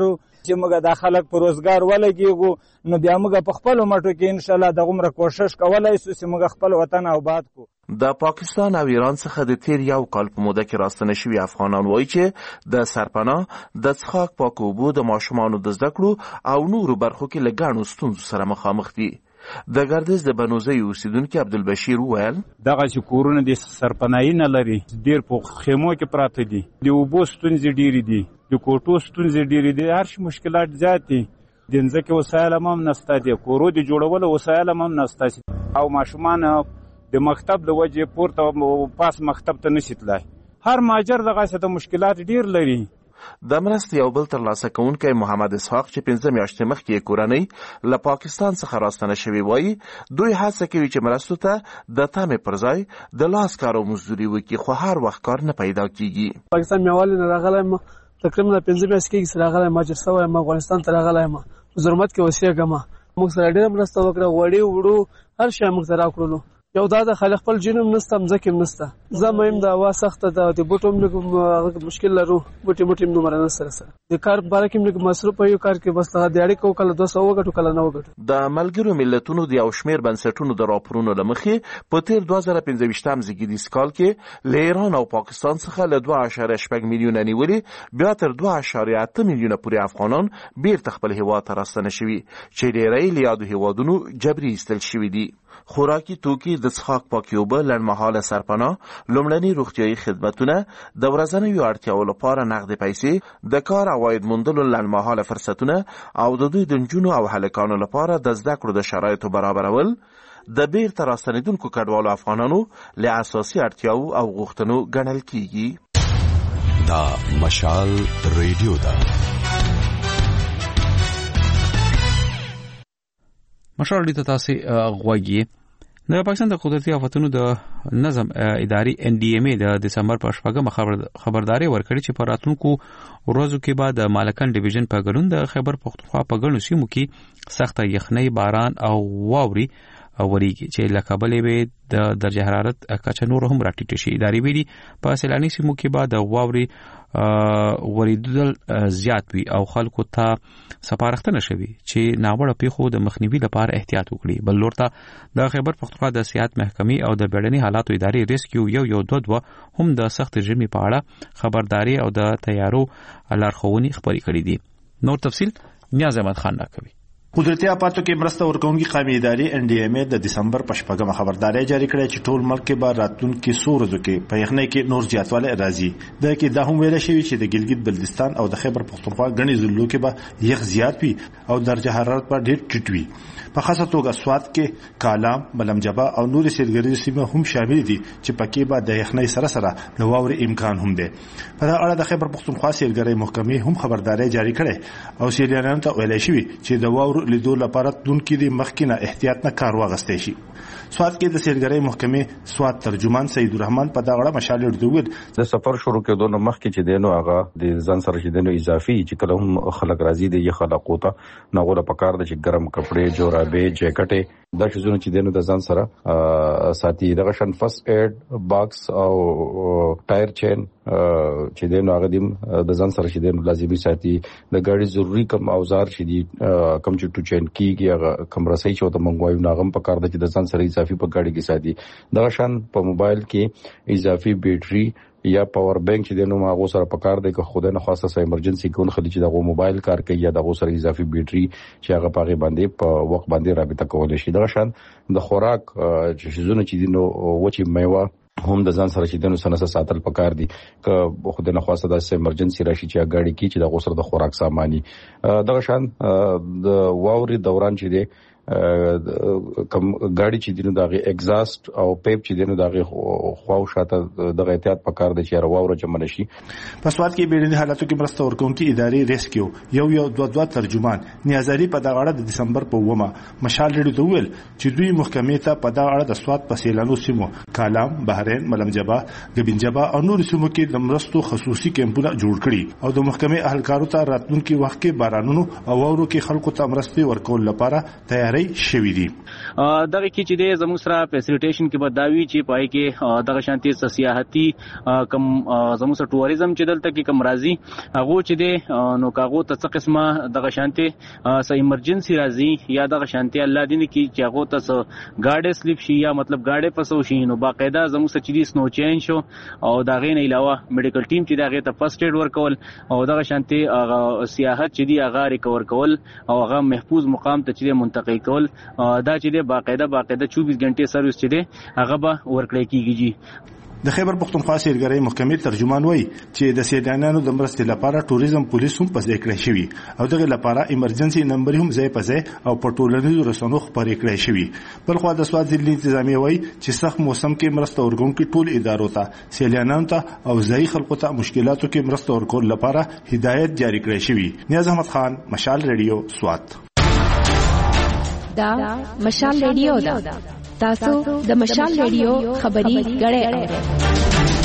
چې موږ د خلک په روزګار ولګېږو نو بیا موږ په خپلو مټو کې انشاءالله دغومره کوشش کولی سو چې موږ خپل وطن آباد کړو. د پاکستان او ایران څخه د تیر یو کال په موده کې راستنه شوي افغانان وایي چې د سرپناه، د څښاک پاکو اوبو، د ماشومانو د زده کړو او نورو برخو کې له ګڼو ستونزو سره مخامخ دي. د ګردیز د بنوزۍ اوسیدونکي عبدالبشیر وویل دغه چې کورونه د سرپناهي نه لري، ډېر په خیمو کې پراته دي، د اوبو ستونزې ډېرې دي، د کوټو ستونزې ډېرې دي، هر شي مشکلات زیات دي. د ځمکې وسایل هم نشته دي، کورو د جوړولو وسایل هم نشته او ماشومان د مکتب د وجې پورته پاس مکتب ته نشي تلای. هر ماجر دغسې د مشکلات ډېر لري. د مرستې یو بل ترلاسه کوونکی محمد اسحاق چې پنځه میاشتې مخکې یې کورنۍ له پاکستان څخه راستنه شوې وایي دوی هڅه کوي چې مرستو ته د تمې پر ځای د لاس کار او مزدوري وکړي، خو هر وخت کار نه پیدا کیږي. پاکستان مې اول نه راغلی یم، تقریبا پنځه میاشتې کېږي چې راغلی یم، مهاجر شوی یم، افغانستان ته راغلی یم، په ظلمت کې اوسېږم. موږ سره ډېره مرسته وکړه، وړې وړو هر شی موږ ته راکړلو. یو دا د خلک خپل جنوم نسته، مځکې هم نسته، زه مهم د هوا سخته ده، د بوټو هم مشکل لرو، بوټي بوټي هم دومره نه سره سره د کار په باره کې هم لږ مصروف یو کار کې بس د اړیکو کله دوه سوه وګټو کله نه وګټو. د ملګرو ملتونو د یو شمېر بنسټونو د راپورونو له مخې په تېر دوه زره پنځه ویشتم زېږدیز کال کې له ایران او پاکستان څخه له دوه اعشاریه شپږ میلیونه نیولې بیا تر دوه اعشاریه اته میلیونه پورې افغانان بیرته خپل هېواد ته راستنه شوي چې ډېری له یادو هېوادونو جبري ایستل شوي دي. خوراکي توکي، د څښاک پاکې اوبه، لنډمهاله سرپناه، لومړني روغتیایي خدمتونه، د ورځنیو اړتیاو لپاره نغدې پیسې، د کار عواید موندلو لنډمهاله فرصتونه او د دوی د نجونو او هلکانو لپاره د زده کړو د شرایطو برابرول د بیرته راستنېدونکو کډوالو افغانانو له اساسي اړتیاو او غوښتنو ګڼل کیږي. دا مشال ریډیو ده. مشال ریډیو ته تاسو غوږی. د پاکستان د قدرتي آفتونو د نظم اداري ان ډي ام ای د دسمبر په شپږمه خبرداري ورکړې چې په راتلونکو ورځو کې به د مالکان ډیویژن په ګډون د خیبر پختونخوا په ګڼو سیمو کې سخته یخنۍ، باران او واوري وریږي چې له کابل به د درجه حرارت کچه نور هم راټیټ شي. اداري ویلي په سیلاني سیمو کې به د واوري وریدل زیات وي او خلکو ته سپارښتنه شوي چې ناوړه پیښو د مخنیوي لپاره احتیاط وکړي. بل لور ته د خیبر پختونخوا د صحت محکمې او د بیړني حالاتو ادارې ریسکیو یو یو دوه دوه هم د سخت ژمي په اړه خبرداري او د تیارو لارښوونې خپرې کړې دي. نور تفصیل نیاز احمد خان راکوي. قدرتي آفاتو کې مرسته ورکوونکي قومي ادارې ان ډي ام ای د دسمبر په شپږمه خبرداري جاری کړې چې ټول ملک کې به راتلونکي څو ورځو کې په یخنۍ کې نور زیاتوالی راځي. دا کې دا هم ویل شوی چې د ګلګت بلتستان او د خیبر پختونخوا ګڼې ضلعو کې به یخ زیات وي او درجه حرارت به ډېر ټیټ وي. په خاصه توګه سوات کې کالام، ملمجبه او نور سیلګریزې سیمې هم شامل دي چې پکې به د یخنۍ سره سره د واورې امکان هم دی. په دا اړه د خیبر پختونخوا سیلګرۍ محکمې هم خبرداري جاری کړې او سیلانیانو ته ویل شوی چې د واورو لیدو لپاره دونکو د مخکینه احتیاط نه کار واغستې شي. سوات کې د سیلګرۍ محکمې سوات ترجمان سید الرحمن په دا اړه مشال ورډوګل د سفر شروع کېدو نه مخکې چې دینو هغه د ځان سره چې دینو اضافي چې کله هم خلک راځي د یخ علاقو ته نغوله پکار د چې ګرم کپڑے، جورابې، جیکټې دا شزونه چې دینو د ځان سره ساتي. دغه شان فرست ایډ باکس او ټایر چین چې دینو هغه دیم د ځان سره چې دینو لازمي ساتي. د ګاډي ضروري کم اوزار چې دي کم چې ټو چین کیږي هغه کم رسۍ چې ته منغوي ناغم پکار د چې د ځان سره اضافي په ګاډي کې ساتي. دغه شان په موبایل کې اضافي بیټري یا پاور بانک چې دنو ما غو سره پکار دی که خدای نه خواسته سه ایمرجنسي کون خلی چې دغه موبایل کار کوي یا دغه سره اضافي بیټري چې هغه پاغي باندې په وخت باندې رابطه کولای شي. دغه شان د خوراک چې زونه چې دینو وچی میوه هم د ځان سره چې دنو سنسه ساتل پکار دي که خدای نه خواسته د ایمرجنسي راشي چې غاړي کې چې دغه سره د خوراک ساماني. دغه شان د واوري دوران چې دی کم ګاډي چې دینو دغه اگزاست او پیپ چې دینو دغه خواو شاته دغه احتیاط پکار دی چې راوور جمع نشي. په سواد کې بیړني حالاتو کې مرسته ورکوونکي ادارې ریسکیو یو یو دوه دوه ترجمان نیازاری په دغه اړه د دسمبر په ومه مشال ریډیو ته ویل چې دوی محکمې ته په دغه اړه د سواد په سیلانو سیمو کالام، بحرین، ملمجبه، ګبنجبه او نور سیمو کې د مرستو خصوصي کیمپونه جوړ کړي او د محکمې اهلکارو ته راتلونکي وخت کې بارانونو او اورو کې خلکو ته مرستې ورکول لپاره تیار بری شوی دي. دغه کې چې د زموږ سره فیسیلیټیشن کې بداوی چې پای کې دغه شانتي سیاحتي کم زموږ سره ټوریزم چې دلته کې کم راځي هغه چې د نو کاغو ته څه قسمه دغه شانتي سه ایمرجنسي راځي یا دغه شانتي الله دې کې چې هغه ته ګاډي سلیپ شي یا مطلب ګاډي پسو شي نو باقاعده زموږ سره چې سنو چین شو او دغه نه علاوه میډیکل ټیم چې دغه ته فرست ایډ ورکول او دغه شانتي سیاحت چې دی هغه ریکور کول او هغه محفوظ مقام ته چې منتقل کول دا چې باقاعده باقاعده چوبیس غنټې سرویس چې دی هغه به ورکړی کیږي. د خیبر پختونخوا سیلګرۍ محکمې ترجمان وایي چې د سیلانیانو د مرستې لپاره ټوریزم پولیس هم پځې کړی شوی او دغه لپاره ایمرجنسي نمبر هم ځای په ځای او په ټولنیزو رسنیو خبرې کړی شوی. بلخو د سواد ضلع انتظامیه وایي چې سخت موسم کې مرسته ورکوونکي ټول ادارو ته سیلانیانو ته او ځای خلکو ته مشکلاتو کې مرسته ورکول لپاره هدایت جاری کړی شوی. نیاز احمد خان، مشال ریډیو، سوات. دا مشال ریډیو دا تاسو د مشال ریډیو خبري غړې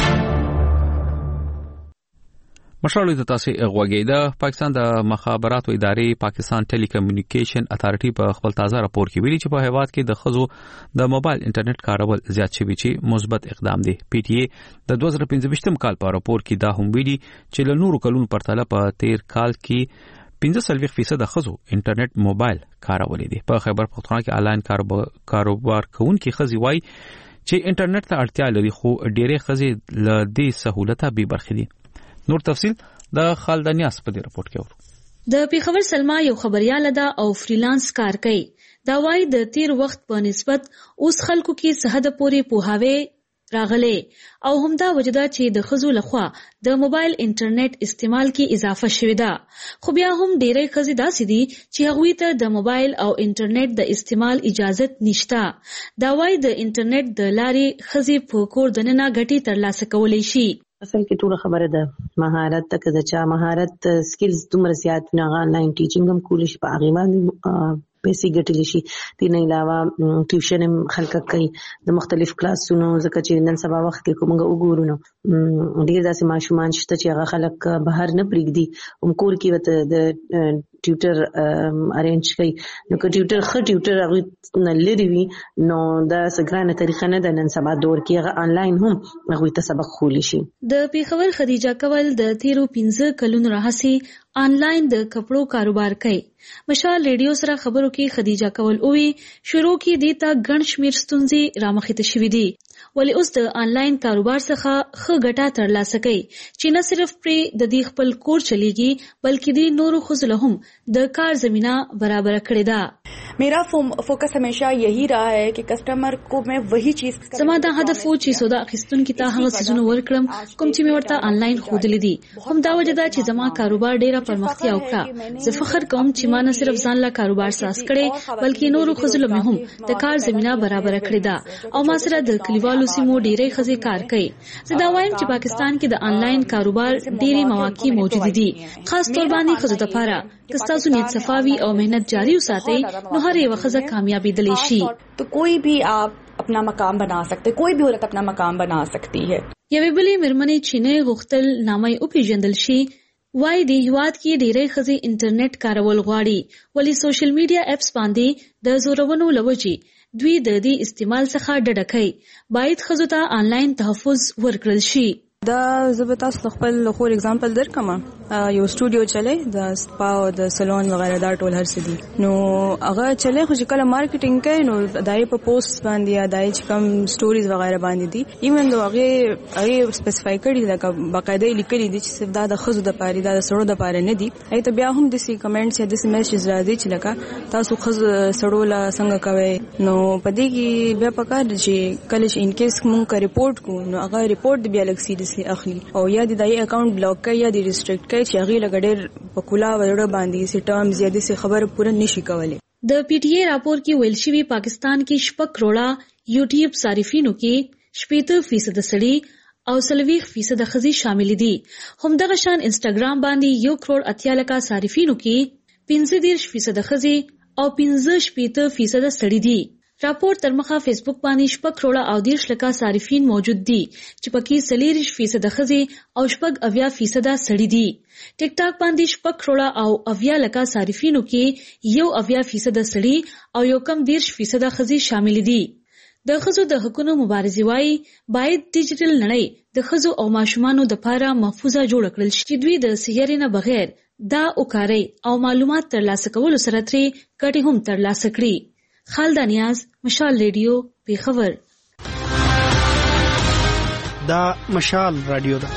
مشال د تاسو غوږی د پاکستان د مخابراتو ادارې پاکستان ټیلی کمیونیکیشن اتارټي په خپل تازه راپور کې ویلي چې په هیواد کې د خزو د موبایل انټرنیټ کارول زیات شوی چې مثبت اقدام دی. پی ټی ای د دوه زره پنځه کال په راپور کې دا هم ویلي چې له نورو کلونو پرتله په تیر کال کې پنځه سلويخ فیصد خزو انټرنیټ موبایل کارولې دي. په خیبر پختونخوا کې آنلاین کاروبار کوونکي خزي وای چې انټرنیټ ته اړتیا لري خو ډېرې خزي له دې سہولته به برخې دي. نور تفصيل د خالدنیاس په دې راپورټ کې ورو. د پیښور سلما یو خبريال ده او فریلانس کار کوي. دا وای د تیر وخت په نسبت اوس خلکو کې صحت پورې پوهاوی راغلي او همدا وجدا چې د خزو لخوا د موبایل انټرنیټ استعمال کې اضافه شوې ده. خو بیا هم ډېرې خزي داسې دي چې هغوی ته د موبایل او انټرنیټ د استعمال اجازه نشته. دا وای د انټرنیټ د لارې خزي په کور دننه ګټي ترلاسه کولی شي. اصل کې ټول خبره ده مهارت تک د چا مهارت سکلز دومره زیات نه آنلاین ټیچینګ هم کولی شي په هغه باندې پیسې ګټلی شي. دین علاوه ټیوشن هم خلک کوي د مختلف کلاسونو ځکه چې نن سبا وخت کې کومه وګورو نو ډیر داسې ماشومان شته چې هغه خلک بهر نه پریږدي هم کور کې وته د ټیوټر ارینج کوي نو که ټیوټر خ ټیوټر هغه نه لري وي نو دا سګرانه طریقه نه ده نن سبا دور کې هغه آنلاین هم هغه ته سبق خولي شي. د پیښور خدیجه کول د تیرو پنځه کلونو راهسي آنلاین د کپړو کاروبار کوي. مشال ریډیو سره خبرو کې خدیجه کول اووی شروع کې دي تا ګڼ شمیر ستونزې رامخته شوې دي ولی اوس د آنلاین کاروبار څخه ښه ګټه ترلاسه کوي چې نه صرف پر د دې خپل کور چلیږي بلکې د نورو خزل هم د کار زمينه برابر کړې ده. मेरा फोकस हमेशा यही रहा है कि कस्टमर को मैं वही चीज زما دا هدف و چې سودا اخیستونکو ته هغه څه ورکړم کوم چې مې ورته آنلاین خودلې دي. هم دا وجه ده چې زما کاروبار ډیره پرمختیا وکړه. زه فخر کوم چې ما نه صرف ځان لا کاروبار ساس کړي بلکې نورو خزل مې هم د کار زمينه برابر کړې ده او ما سره د کلیوالو سیمو ډیره خزي کار کوي. زه دا وایم چې پاکستان کې د آنلاین کاروبار ډیره مواقع موجود دي خاص طور باندې خزو لپاره که تاسو نیت صفاوي او مهنت جاری وساتئ نو هر یو خزه کامیابی دلی شي. تو کوئی بھی آپ اپنا مقام بنا سکتے کوئی بھی عورت اپنا مقام بنا سکتی ہے. یوې بلې مېرمنې چې نه غوښتل نامه او پیژندل شي وای دی هیواد کې ډېرې خزي انټرنیټ کارول غواړي ولی سوشل میډیا اپس باندې د زورونو لوجي دوی د دې استعمال څخه ډډه کوي. باید خزو ته آنلاین تحفظ ورکړل شي. دا زبتا خپل خو اگزامپل درکم یو سټوډیو چلے د سپا او د سالون وغیرہ دا ټول هر څه دي نو هغه چلے خو چې کله مارکیټینګ کوي نو دای په پوسټ باندې یا دای چې کوم سټوریز وغیرہ باندې دي ایون نو هغه هغه سپیسیفای کړي لکه باقاعده لیکلي دي چې صرف دا د خزو د پاره دا د سړو د پاره نه دي. ایت بیا هم د سی کمنټس یا د سی میسج راځي چې لکه تاسو خز سړو لا څنګه کوي نو پدې کې بیا پکار چې کله چې ان کیس مونږه ریپورت کو نو هغه ریپورت بیا لک سیریس اخلي او یا د دای اکاونټ بلاک کوي یا د ریسټریکټ کوي چې هغه لګډر په کولا وړو باندې سي ټرم زیاده سي خبر پوره نشي کولای. د پی ټی ای راپور کې ویل شوی پاکستان کې شپږ کروڑه یوټیوب صارفینو کې شپږ فیصد سړي او سلويخ فیصد خزي شامل دي. همدغه شان انسټاګرام باندې یو کروڑ اتیا لکه صارفینو کې پنځه دېرش فیصد خزي او پنځه شپږ فیصد سړي دي. راپور تر مخه فیسبوک باندې شپږ کروڑه او دیرش لکه صارفین موجود دي چې پکې څلېرویشت فیصده ښځې او شپږ اویا فیصده سړي دي. ټیک ټاک باندې شپږ کروڑه او اویا لکه صارفینو کې یو اویا فیصده سړي او یو کم دیرش فیصده ښځې شامل دي. د ښځو د حقوقو مبارزې وايي باید ډیجیټل نړۍ د ښځو او ماشومانو دپاره محفوظه جوړه کړل شي چې دوی د سیارې نه بغیر دا وکاري او معلومات ترلاسه کولو سره ترې ګټې هم ترلاسه کړي. خالده نیاز، مشال ریډیو، پیښور. دا مشال رادیو ده.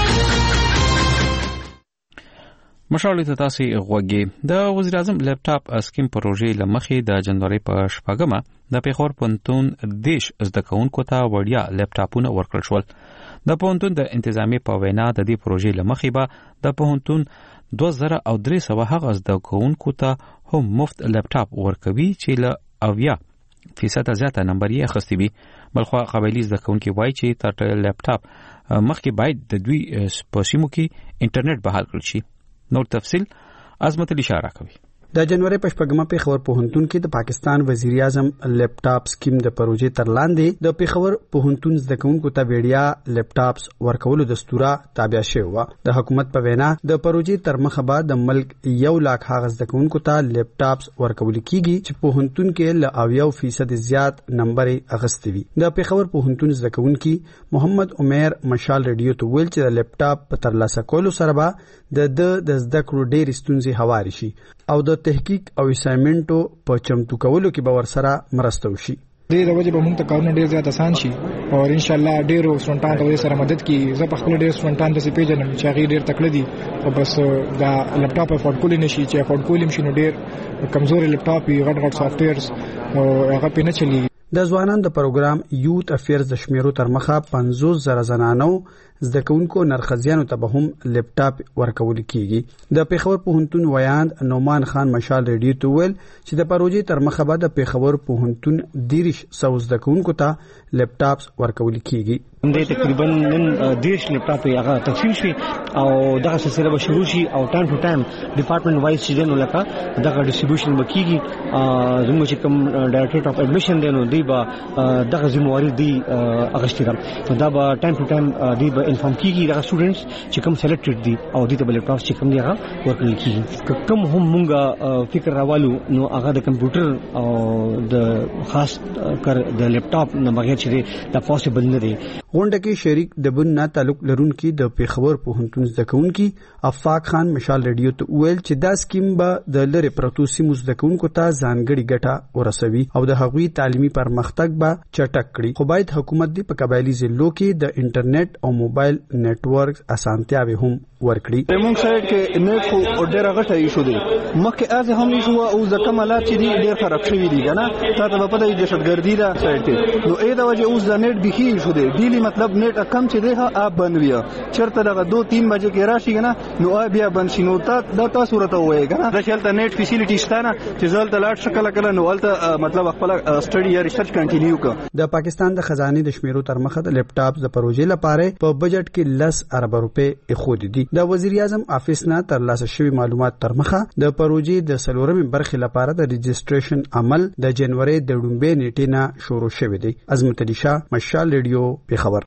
مشال ته تاسو غوږی د وزیر اعظم لپټاپ اسکیم پروژې لمخې د جنوري په شپږمه د پیښور پونتون دیش زده کوونکو ته وړیا لپټاپونه ورکړل شول. د پونتون د انتظامی په وینا د دې پروژې لمخې به د پونتون دوه زره او درې سوه هغه زده کوونکو ته هم مفت لپټاپ ورکوي چې له اویا فیصد زیاته نمبر یې اخیستی وي. بلخوا قبایلي زده کوونکي وایي چې تر لپټاپ مخکې باید د دوی په سیمو کې انټرنیټ بحال کړل شي. نور تفصیل عظمت علی اشاره کوي. د جنوري په شپږمه پیښور پوهنتون کې د پاکستان وزیر اعظم لپټاپ سکیم د پروژې تر لاندې د پیښور پوهنتون زده کوونکو ته وړیا لپټاپس ورکولو دستور تابع شوی و. د حکومت په وینا د پروژې تر مخه به د ملک یو لاک هغه زده کوونکو ته لپټاپس ورکول کیږي چې پوهنتون کې له اویا فیصد زیات نمبر اغستې وي. د پیښور پوهنتون زده کوونکي محمد عمر مشال ریډیو ته ویل چې د لپټاپ په ترلاسه کولو سره به د د زده کړو ډېر ستونزې هواري شي او د تحقیق او اسایمنټو په چمتو کولو کې به ورسره مرسته وشي. دې د وجه به موږ ته کارونه ډېر زیات آسان شي او ان شاء الله ډېرو سټوډنټانو ته سره مدد کړي. زه په خپل ډېر سټوډنټان داسې پیژنم چې هغوی ډېر تکړه دي او بس دا لپټاپ افورډ کولی نه شي. چې افورډ کولی هم شي نو ډېر کمزوري لپټاپ وي، غټ غټ سافټویرز او هغه پرې نه چلېږي. د ځوانان د پروګرام یوت افیرز د شمیرو تر مخه پنځوس زره زنانو زده کوونکو نرخزیانو ته به هم لپټاپ ورکول کیږي. د پیښور پوهنتون ویاند نومان خان مشال ریډیو ته ویل چې د پروژې تر مخه به د پیښور پوهنتون دیرش سو زده کوونکو ته لپټاپس ورکول کیږي. د تقریبا نن دیرش لپټاپ هغه تقسیم شي او دغه سلسله به شروع شي او ټایم ټو ټایم ډپارټمنټ وایز چې دنو لکه دغه ډیسټریبیوشن وکيږي. زموږ چې کوم ډایریکټریټ اف اډمیشن دنو دی به دغه ذمہواری دی اغشتي ده. دا به ټایم ټو ټایم دی به انفارم کیږي دغه سټوډنټس چې کوم سلیکټډ دي او دې ته بل لپټاپ چې کوم دی هغه ورکړل کیږي. کوم هم مونږه فکر راوالو نو هغه د کمپیوټر او د خاص کر د لپټاپ نه بغیر چې دا پوسیبل نه دی. غونډه کې شریک د بن نه تعلق لرونکي د پیښور پوهنتون زده کوونکي افاق خان مشال ریډیو ته ویل چې دا سکیم به د لری پروتو سیمو زده کوونکو ته ځانګړي ګټه ورسوي او د هغوی تعلیمي پرمختګ به چټک کړي. خو باید حکومت دې په قبایلي ضلعو کې د انټرنیټ او موبایل نتورک اسانتیاوي هم ورکړي. موږ سره کې نیټ خو ډېر غټه ایشو دی مخکې از هم ایشو او ځکه مالات چې دی ډېر فرق شوی دی کنه تا ته په دې دهشتګردي دا سایت کې نو اې دا وجه اوس د نیټ بخي ایشو دی ډیلی مطلب نیټ کم چې دی ها اپ بند ویا چرته دغه دو تین بجې کې راشي کنه نو بیا بند شي نو تا دا تاسو ورته وایي کنه د شلته نیټ فیسیلیټی شته نه چې زلته لاټ شکل کله نو ولته مطلب خپل سټډي یا ریسرچ کنټینیو کا. د پاکستان د خزانه د شمیرو تر مخه د لپټاپ د پروژې لپاره په بجټ کې لس ارب روپے اخود دي. د وزیر اعظم افیس نه تر لاسه شوی معلومات تر مخه د پروژې د سلورمې برخې لپاره د رجسټریشن عمل د جنوري د ډومبې نیټې نه شروع شوی دی. عظمت علی شاه، مشال ریډیو، پیښور.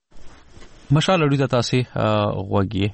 مشال ریډیو ته تاسو غوږی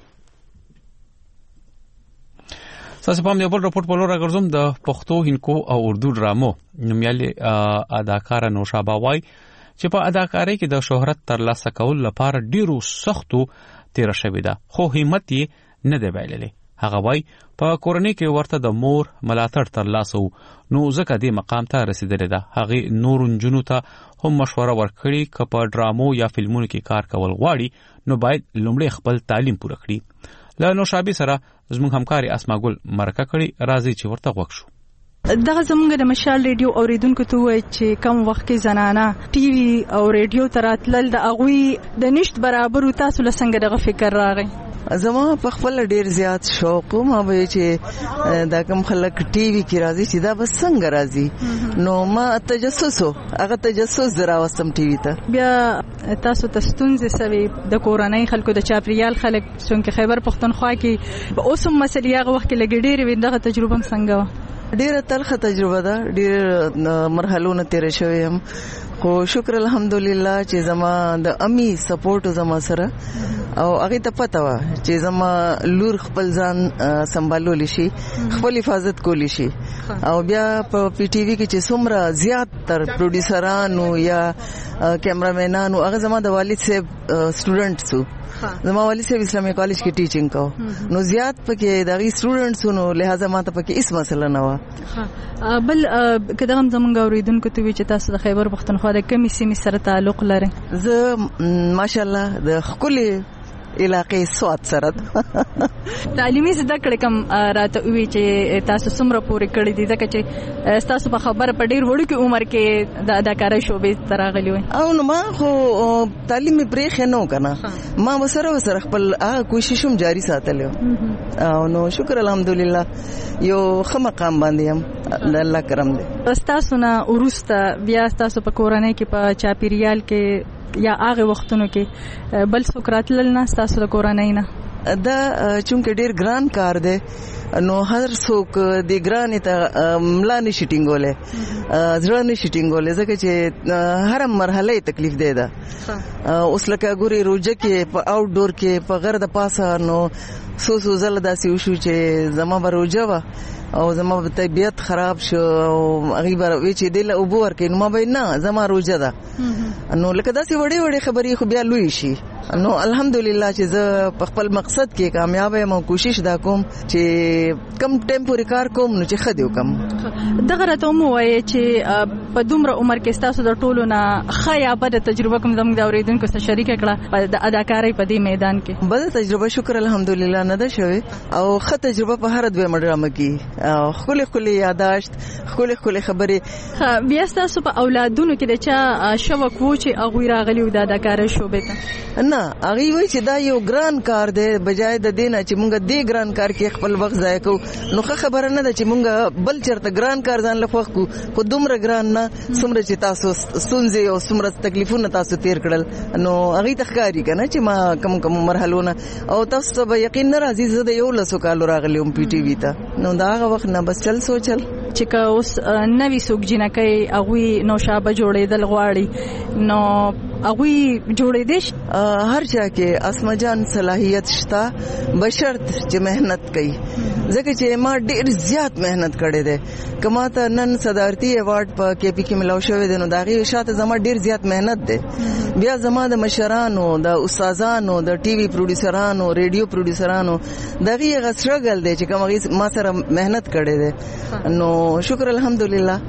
تاسو په دې بل راپورټ په لور راګرځوم. د پښتو، هندکو او اردو ډرامو نومیالي اداکار نوشابه وای چې په اداکارۍ کې د شهرت ترلاسه کول لپاره ډیرو سختو تیر شوی ده خو همت یې نه دی بایللی. هغه وای په کورنۍ کې ورته د مور ملاتړ ترلاسه نو ځکه دې مقام ته رسیدلې ده. هغه نور جنونو ته هم مشوره ورکړي چې په ډرامو یا فلمونو کې کار کول غواړي نو باید لومړی خپل تعلیم پوره کړي. له نوشابه سره زموږ همکاري اسماء ګل مرکه کړي، راځي چې ورته غوښ شو. دغه زمونږ د مشال ریډیو اوریدونکو ته وایي چې کم وخت کې زنانه ټي وي او ریډیو ته راتلل د هغوی د نشت برابر تاسو له څنګه دغه فکر راغی؟ زما په خپل ډیر زیات شوق ما به چې دا کوم خلک ټي وي کې راځي چې دا بس څنګه راځي نو ما تجسس هغه تجسس دراوستم ټي وي ته. بیا تاسو ته ستونزې سوي د کورنۍ خلکو د چاپریال خلک څنګه خیبر پښتونخوا کې به اوسم مسلې هغه وخت کې لګیډېری وي دغه تجربه څنګه و؟ ډیره تلخه تجربه ده، ډیر مرحلو نه تیر شوی هم، خو شکر الحمدلله چې زما د امی سپورټ زما سره او هغه ته پته و چې زما لور خپل ځان سمبالول شي، خپل حفاظت کولی شي. او بیا په پی ټی وی کې چې څومره زیات تر پروډوسرانو یا کیمرامینانو هغه زما د والد صاحب سټوډنټ سو، زما والد صاحب اسلامي کالج کې ټیچینګ کو، نو زیات پکې دغه سټوډنټس نو لہذا ما ته پکې اس مسله نه و. بل کله هم زمونږ اوریدونکو ته وی چې تاسو د خیبر پختونخوا د کمی سیمې سره تعلق لرئ. زه ماشاءالله د خپل علاقې سواد سره تعلیمي زده کړې کوم راته وی چې تاسو څومره پورې کړې دي، ځکه چې تاسو په خبره په ډیر وړو کې عمر کې د اداکارۍ شوبې ته راغلي وئ. او نو ما خو تعلیم پرېښې نه و که نه، ما به سره سره خپل هغه کوشش هم جاري ساتلی و. او نو شکر الحمدلله یو ښه مقام باندې یم، د الله کرم دی. ستاسو نه وروسته بیا ستاسو په کورنۍ کې په چاپیریال کې یا هغه وختونو کې بل څوک راتلل نه ستاسو د کورنۍ نه؟ دا چونکه ډیر ګران کار دی نو هر څوک د ګرانې ته ملا نشي ټینګولی، زړه نشي ټینګولی، ځکه چې هر مرحله تکلیف دی ده. اوس لکه ګوري روژه کې په آوټ ډور کې په غر د پاسه نو څو څو ځله داسې وشو چې زما به روژه وه او زما طبیعت خراب شو او هغې به وی چې دی له اوبه ورکوي، نو ما به نه زما روژه ده. نو لکه داسې وړې وړې خبرې خو بیا لوی شي. نو الحمدلله چې زه په خپل مقصد کې کامیاب یم او کوشش دا کوم چې کم ټایم پورې کار کوم نو چې ښه دی وکړم. دغه راته هم ووایې چې په دومره عمر کې ستاسو د ټولو نه ښه یا بده تجربه کوم زموږ د اورېدونکو سره شریکه کړه د اداکارۍ په دې میدان کې؟ بده تجربه شکر الحمدلله نه ده شوې، او ښه تجربه په هره دویمه ډرامه کې ښکلې ښکلې یاداشت، ښکلې ښکلې خبرې. بیا ستاسو په اولادونو کې د چا شوق و چې هغوی راغلي وو د اداکارۍ شوبې ته؟ نه، هغوی وایي چې دا یو ګران کار دی، بجای د دې نه چې مونږ دې ګران کار کې خپل وخت ضایع کوو. نو ښه خبره نه ده چې مونږ بل چېرته ګران کار ځان له خوښ کړو، خو دومره ګران نه څومره چې تاسو ستونزې او څومره تکلیفونه تاسو تیر کړل، نو هغوی ته ښکاري که نه چې ما کوم کوم مرحلو نه. او تاسو ته به یقین نه راځي زه د یولسو کالو راغلی وم پی ټي وي ته، نو د هغه وخت نه بس چل سوچل چې که اوس نوي څوک جنکۍ هغوی نوشابه جوړېدل غواړي نو هغوی جوړېدی شي؟ هر چا کې اسمه جان صلاحیت شته، بشرط چې محنت کوي، ځکه چې ما ډېر زیات محنت کړی دی. که ما ته نن صدارتي ایوارډ په کې پي کې ملاو شوی دی نو د هغې شاته زما ډېر زیات محنت دی. بیا زما د مشرانو، د استادانو، د ټي وي پروډوسرانو، ریډیو پروډوسرانو د هغې هغه سټرګل دی چې کوم هغې ما سره محنت کړی دی. نو شکر الحمدلله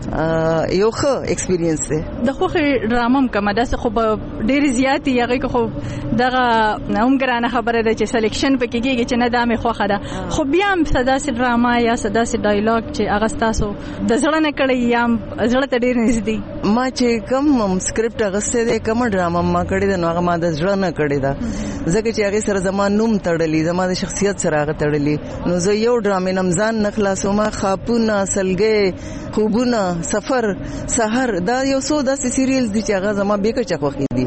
یو ښه ایکسپیرینس دی. د خوښې ډرامه هم کومه داسې خو به ډېرې زیاتې هغې کې خو دغه هم ګرانه خبره ده چې سلیکشن پکې کېږي چې نه دا مې خوښه ده، خو بیا هم څه داسې ډرامه یا څه داسې ډایلاګ چې هغه ستاسو د زړه نه کړی یا زړه ته ډېر نږدې؟ ما چې کوم سکرپټ اخیستی دی، کومه ډرامه ما کړې ده نو هغه ما د زړه نه کړې ده، ځکه چې هغې سره زما نوم تړلی، زما د شخصیت سره هغه تړلی. نو زه یو ډرامې نه ځان نه خلاصوم. خاپونه، سلګۍ، خوبونه، سفر، سحر، دا یو څو داسې سیریلز دي چې هغه زما بېکچه خوښې دي.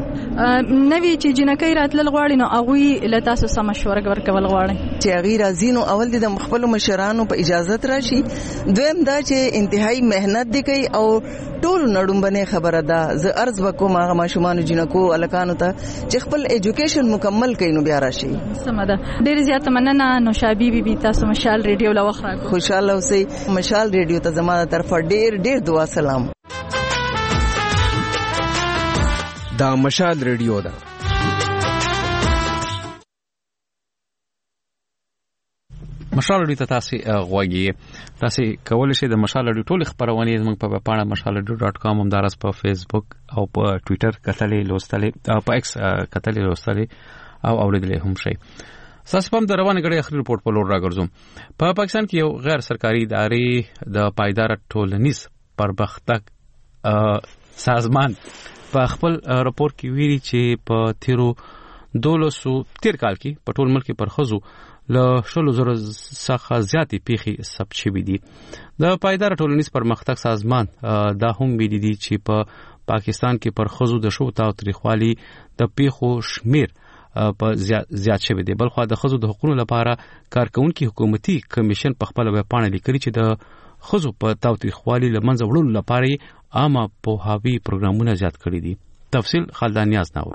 نوی چې جنکۍ راتلل غواړي نو هغوی له تاسو څه مشوره ورکول غواړي؟ چې هغوی راځي نو اول دې د خپلو مشرانو په اجازت راشي، دویم دا چې انتهایی محنت دې کوي او ټولو نړومبنې خبره ده. زه عرض به کوم هغه ماشومانو، جنکو، هلکانو ته چې خپل ایجوکیشن مکمل کوي نو بیا راشي. سمه ده، ډېرې زیاته مننه نوشابې بیبي، تاسو مشال ریډیو له وخت راکړو. خوشحاله اوسئ. مشال ریډیو ته زما د طرفه ډېر ډېر دعا سلام. دا مشال ریډیو ده. مشال ریډیو ته تاسو غوږی تاسو کولای شئ د مشال ریډیو ټول خبرونه زموږ په پاڼه مشال ریډیو ډاټ کام هم دارس په فیسبوک او په ټوئیټر کتلې لوستلې او په ایکس کتلې لوستلې او اوریدلې هم شي. تاسو په د روانه غړي اخري رپورت په لور راګرځوم. په پاکستان کې یو غیر سرکاري ادارې د پایدار ټولنیز پرمختګ سازمان په خپل رپورت کې ویلي چې په تیرو دولسو تیر کال کې په ټول ملک کې پر خزو له شلو زره څخه زیاتې پیښې ثبت شوې دي. د پایدار ټولنیز پرمختګ سازمان دا هم ویلي دي چې په پاکستان کې پر خزو د شو تاوتریخوالي د پیښو شمیر په زیات شوی دی. بلخو د خزو د حقوقو لپاره کارکونکو حکومتي کمیشن په خپل ویب پاڼه لیکلي چې د خزو په تاوتریخوالي لمنځه وړلو لپاره عامه پوهاوی پروګرامونه زیات کړي دي. تفصیل خالدان نیاز ناورو.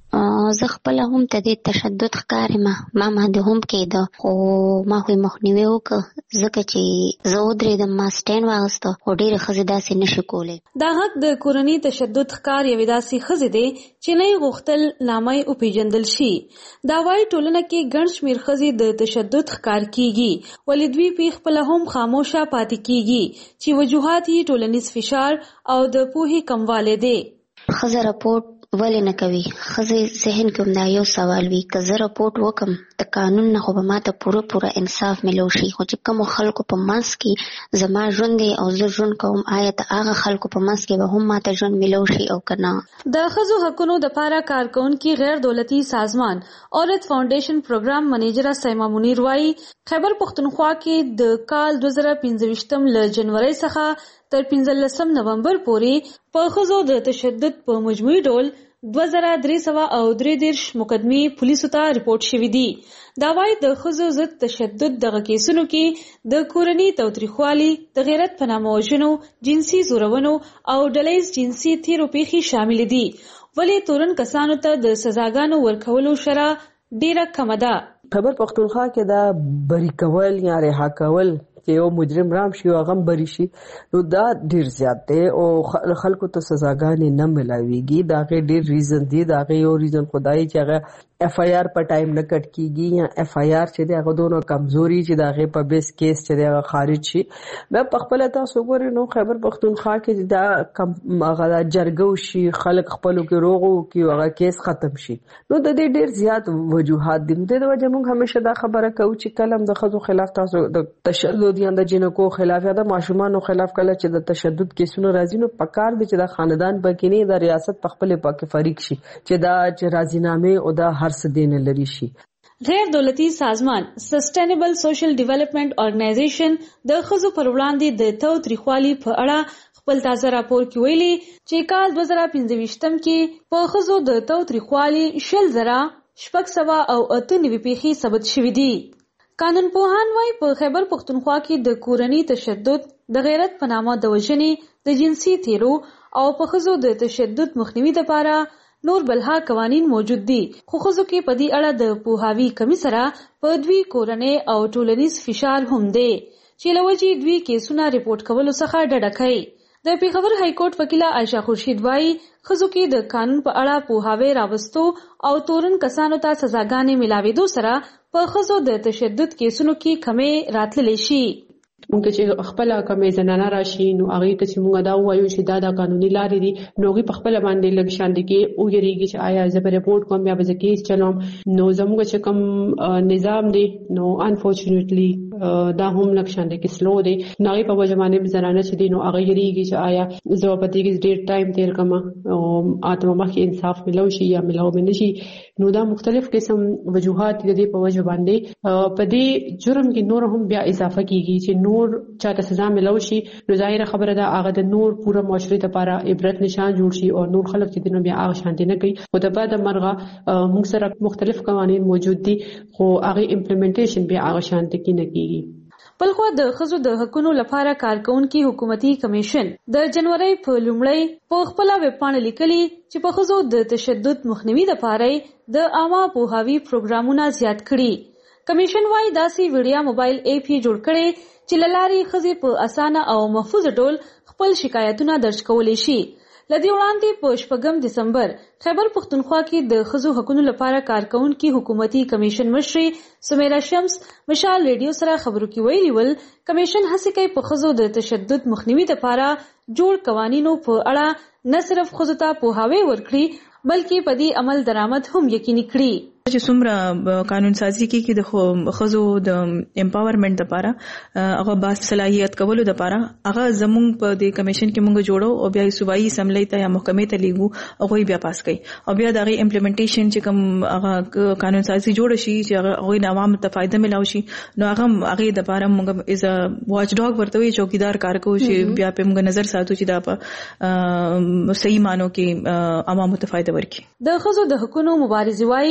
زه خپل هم ته د تشدد ښکارې ما ما باندې هم کېده خو ما خو مخنیوي وکړه ځکه چې زه ودرېدم ما سټینډ واغسته خو ډېرې ښځې داسې نشي کولی. دا حق د کورني تشدد ښکار یوې داسې ښځې دی چې نه یې غوښتل نامه یې وپېژندل شي. دا وایي ټولنه کې ګڼ شمېر ښځې د تشدد ښکار کیږي ولې دوی پې خپله هم خاموشه پاتې کیږي چې وجوهات یې ټولنیز فشار او د پوهې کموالی دی. ښځه رپورټ ولې نه کوي؟ ښځې ذهن کې هم دا یو سوال وي که زه رپورټ وکم د قانون نه خو به ماته پوره پوره انصاف میلو شي خو چې کومو خلکو په منځ کې زما ژوند دی او زه ژوند کوم آیا د هغه خلکو په منځ کې به هم ماته ژوند میلو شي او که نه. د ښځو حقونو دپاره کارکوونکي غیر دولتي سازمان عورت فاونډیشن پروګرام منیجره سیمه منیر وایي خیبر پښتونخوا کې د کال دوه زره پنځه ویشتم له جنورۍ څخه تر پنځلسم نومبر پورې په ښځو د تشدد په مجموعي ډول دوه زره درې سوه او درې دېرش مقدمې پولیسو ته ریپورټ شوي دي. دا وایي د ښځو ضد تشدد دغه کیسونو کې د کورني تاوتریخوالي د غیرت په نامه وژنو جنسي زورونو او ډلیز جنسي تیرو پیښې شاملې دي ولې تورن کسانو ته د سزاګانو ورکولو شرح ډیره کمه ده. خیبر پښتونخوا کې دا بری کول یا رها کول چې یو مجرم رام شي او هغه بری شي نو دا ډیر زیات دی او خلکو ته سزاګانې نه ملاويږي. دا غي ډیر ریزن دی. دا غي یو ریزن خدای چې هغه اف آی آر په ټایم نه کټ کیږي یا اف آی آر چې دی هغه دونو کمزوري چې دا غي په بیس کیس چې دی هغه خارج شي. مې په خپل تاسو ګورئ نو خیبر پښتونخوا کې دا کم هغه جرګو شي خلک خپلو کې روغو کې هغه کیس ختم شي نو د دې ډیر زیات وجوهات دي. د وجه موږ همیشه دا خبره کوو چې کلم د خزو خلاف تاسو د تشدد یا د جنکو خلاف یا د ماشومانو خلاف کله چې د تشدد کیسونو راځي نو پکار دي چې د خاندان پکې د ریاست په خپل پاکه فریق شي چې دا چې راضینامه او دا هر څه دین لري شي. غیر دولتي سازمان سسټینبل سوشل ډیولپمنٹ ارګنایزیشن د ښځو پر وړاندې د تاوتریخوالي په اړه خپل تازه راپور کې ویلي چې کال دوه زره پنځه ویشتم کې په ښځو د تاوتریخوالي شل زره شپږ سوه او اته نوي پیښې ثبت شوي دي. قانون پوهان وايي په خیبر پښتونخوا کې د کورني تشدد د غیرت په نامه د وژنې د جنسي تیرو او په ښځو د تشدد مخنیوي لپاره نور بلها قوانین موجود دي خو ښځو کې په دې اړه د پوهاوي کمی سره په دوی کورنۍ او ټولنیز فشار هم دی چې له وجې دوی کیسونه ریپورټ کولو څخه ډډه کوي. د پیښور های کورټ وکیله عایشه خورشید وايي ښځو کې د قانون په اړه پوهاوی راوستو او تورن کسانو ته سزاګانې ملاوېدو سره په ښځو د تشدد کیسونو کې کمې راتللی شي. مونږ چې خپل کمې زنانه راشي نو هغه ته چې مونږ دا وایو چې دا د قانوني لارې دي نو هغه په خپل باندې لږ شان دي کې او یریږي چې آیا زه به رپورټ کوم یا به زه کیس چلوم نو زموږ چې کوم نظام دی نو انفورچونټلی دا هم لږ شان دي کې سلو دی نو هغه په وجه باندې زنانه چې دي نو هغه یریږي چې آیا زه په دې کې ډیر ټایم تیر کوم او اتمه مخکې انصاف ملو شي یا ملو مې نشي نو دا مختلف قسم وجوهات دي په وجه باندې په دې جرم کې نور هم بیا اضافه کیږي چې نور چاته سزا ملو شي نو ظاهر خبره ده هغه د نور پوره معاشري لپاره عبرت نشان جوړ شي او نور خلک چې دنه بیا هغه شانتي نه کوي او د بعد مرغه موږ سره مختلف قوانين موجود دي خو هغه امپلیمنټیشن بیا هغه شانتي کې نه کیږي. بلخو د ښځو د حقوقو لپاره کارکونکي حکومتي کمیشن د جنوري په لومړی په خپل ویب پاڼه لیکلي چې په ښځو د تشدد مخنیوي لپاره د عامه پوهاوی پروګرامونه زیات کړي. کمیشن وايي داسې ویډیا موبایل ایپ یې جوړ کړي چې له لارې ښځې په اسانه او محفوظ ډول خپل شکایتونه درج کولی شي. لدی وړاندې په شپږم دسمبر خیبر پښتونخوا کې د ښځو حقوقو لپاره کارکونکي حکومتي کمیشن مشري سمیرا شمس مشال ریډیو سره خبرو کې ویلي ول کمیشن هڅه کوي په ښځو د تشدد مخنیوي لپاره جوړ قوانینو په اړه نه صرف ښځو ته پوهاوی ورکړي بلکې په دې عمل درآمد هم یقیني کړي. چې څومره قانون سازي کې د ښځو د امپاورمنت لپاره هغه با صلاحیت کولو لپاره هغه زموږ په دې کمیشن کې موږ جوړو او بیا صوبایي اسمبلی ته یا محکمې ته لیږو هغه بیا پاس کړي او بیا د هغه امپلیمنټیشن چې کوم هغه قانون سازي جوړ شي چې هغه د عوامو ته فائدہ ملاوي شي نو هغه هغه د لپاره موږ از ا واچ ډاګ ورته وي چوکیدار کار کوي چې بیا په موږ نظر ساتو چې دا په صحیح مانو کې عوامو ته فائدہ ورکړي. د ښځو د حقوقو مبارزې وايي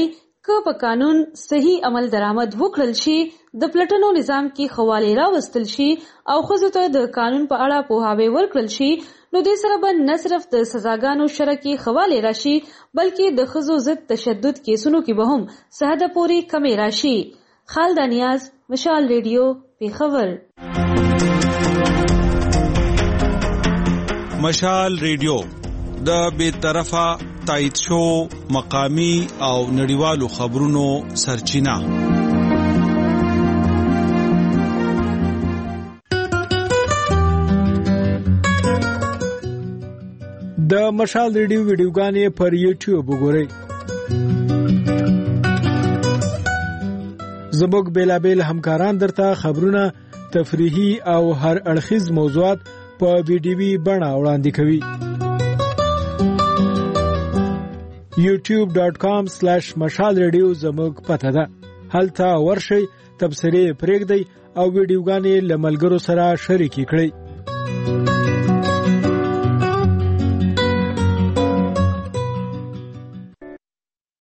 که په قانون صحیح عمل درآمد وکړل شي، د پلټنو نظام کې خواله راوستل شي او ښځو ته د قانون په اړه پوهاوی ورکړل شي، نو دې سره به نه صرف د سزاګانو شرع کې خواله راشي بلکې د ښځو ضد تشدد کیسونو کې به هم څه حده پورې کمی راشي. خالد نیاز، مشال ریډیو، پیښور. مشال ریډیو د بے طرفه تایید شو مقامی او نړیوالو خبرونو سرچینه. د مشال ریډیو ویډیوګانې پر یوټیوب وګورئ. زموږ بیلابیل همکاران درته خبرونه، تفریحي او هر اړخیز موضوعات په ویډیوي بڼه وړاندې کوي. یوټیوب ډاټ کام سلیش مشال ریډیو زموږ پته ده. هلته ورشئ، تبصرې پرېږدئ او ویډیوګانې له ملګرو سره شریکې کړئ.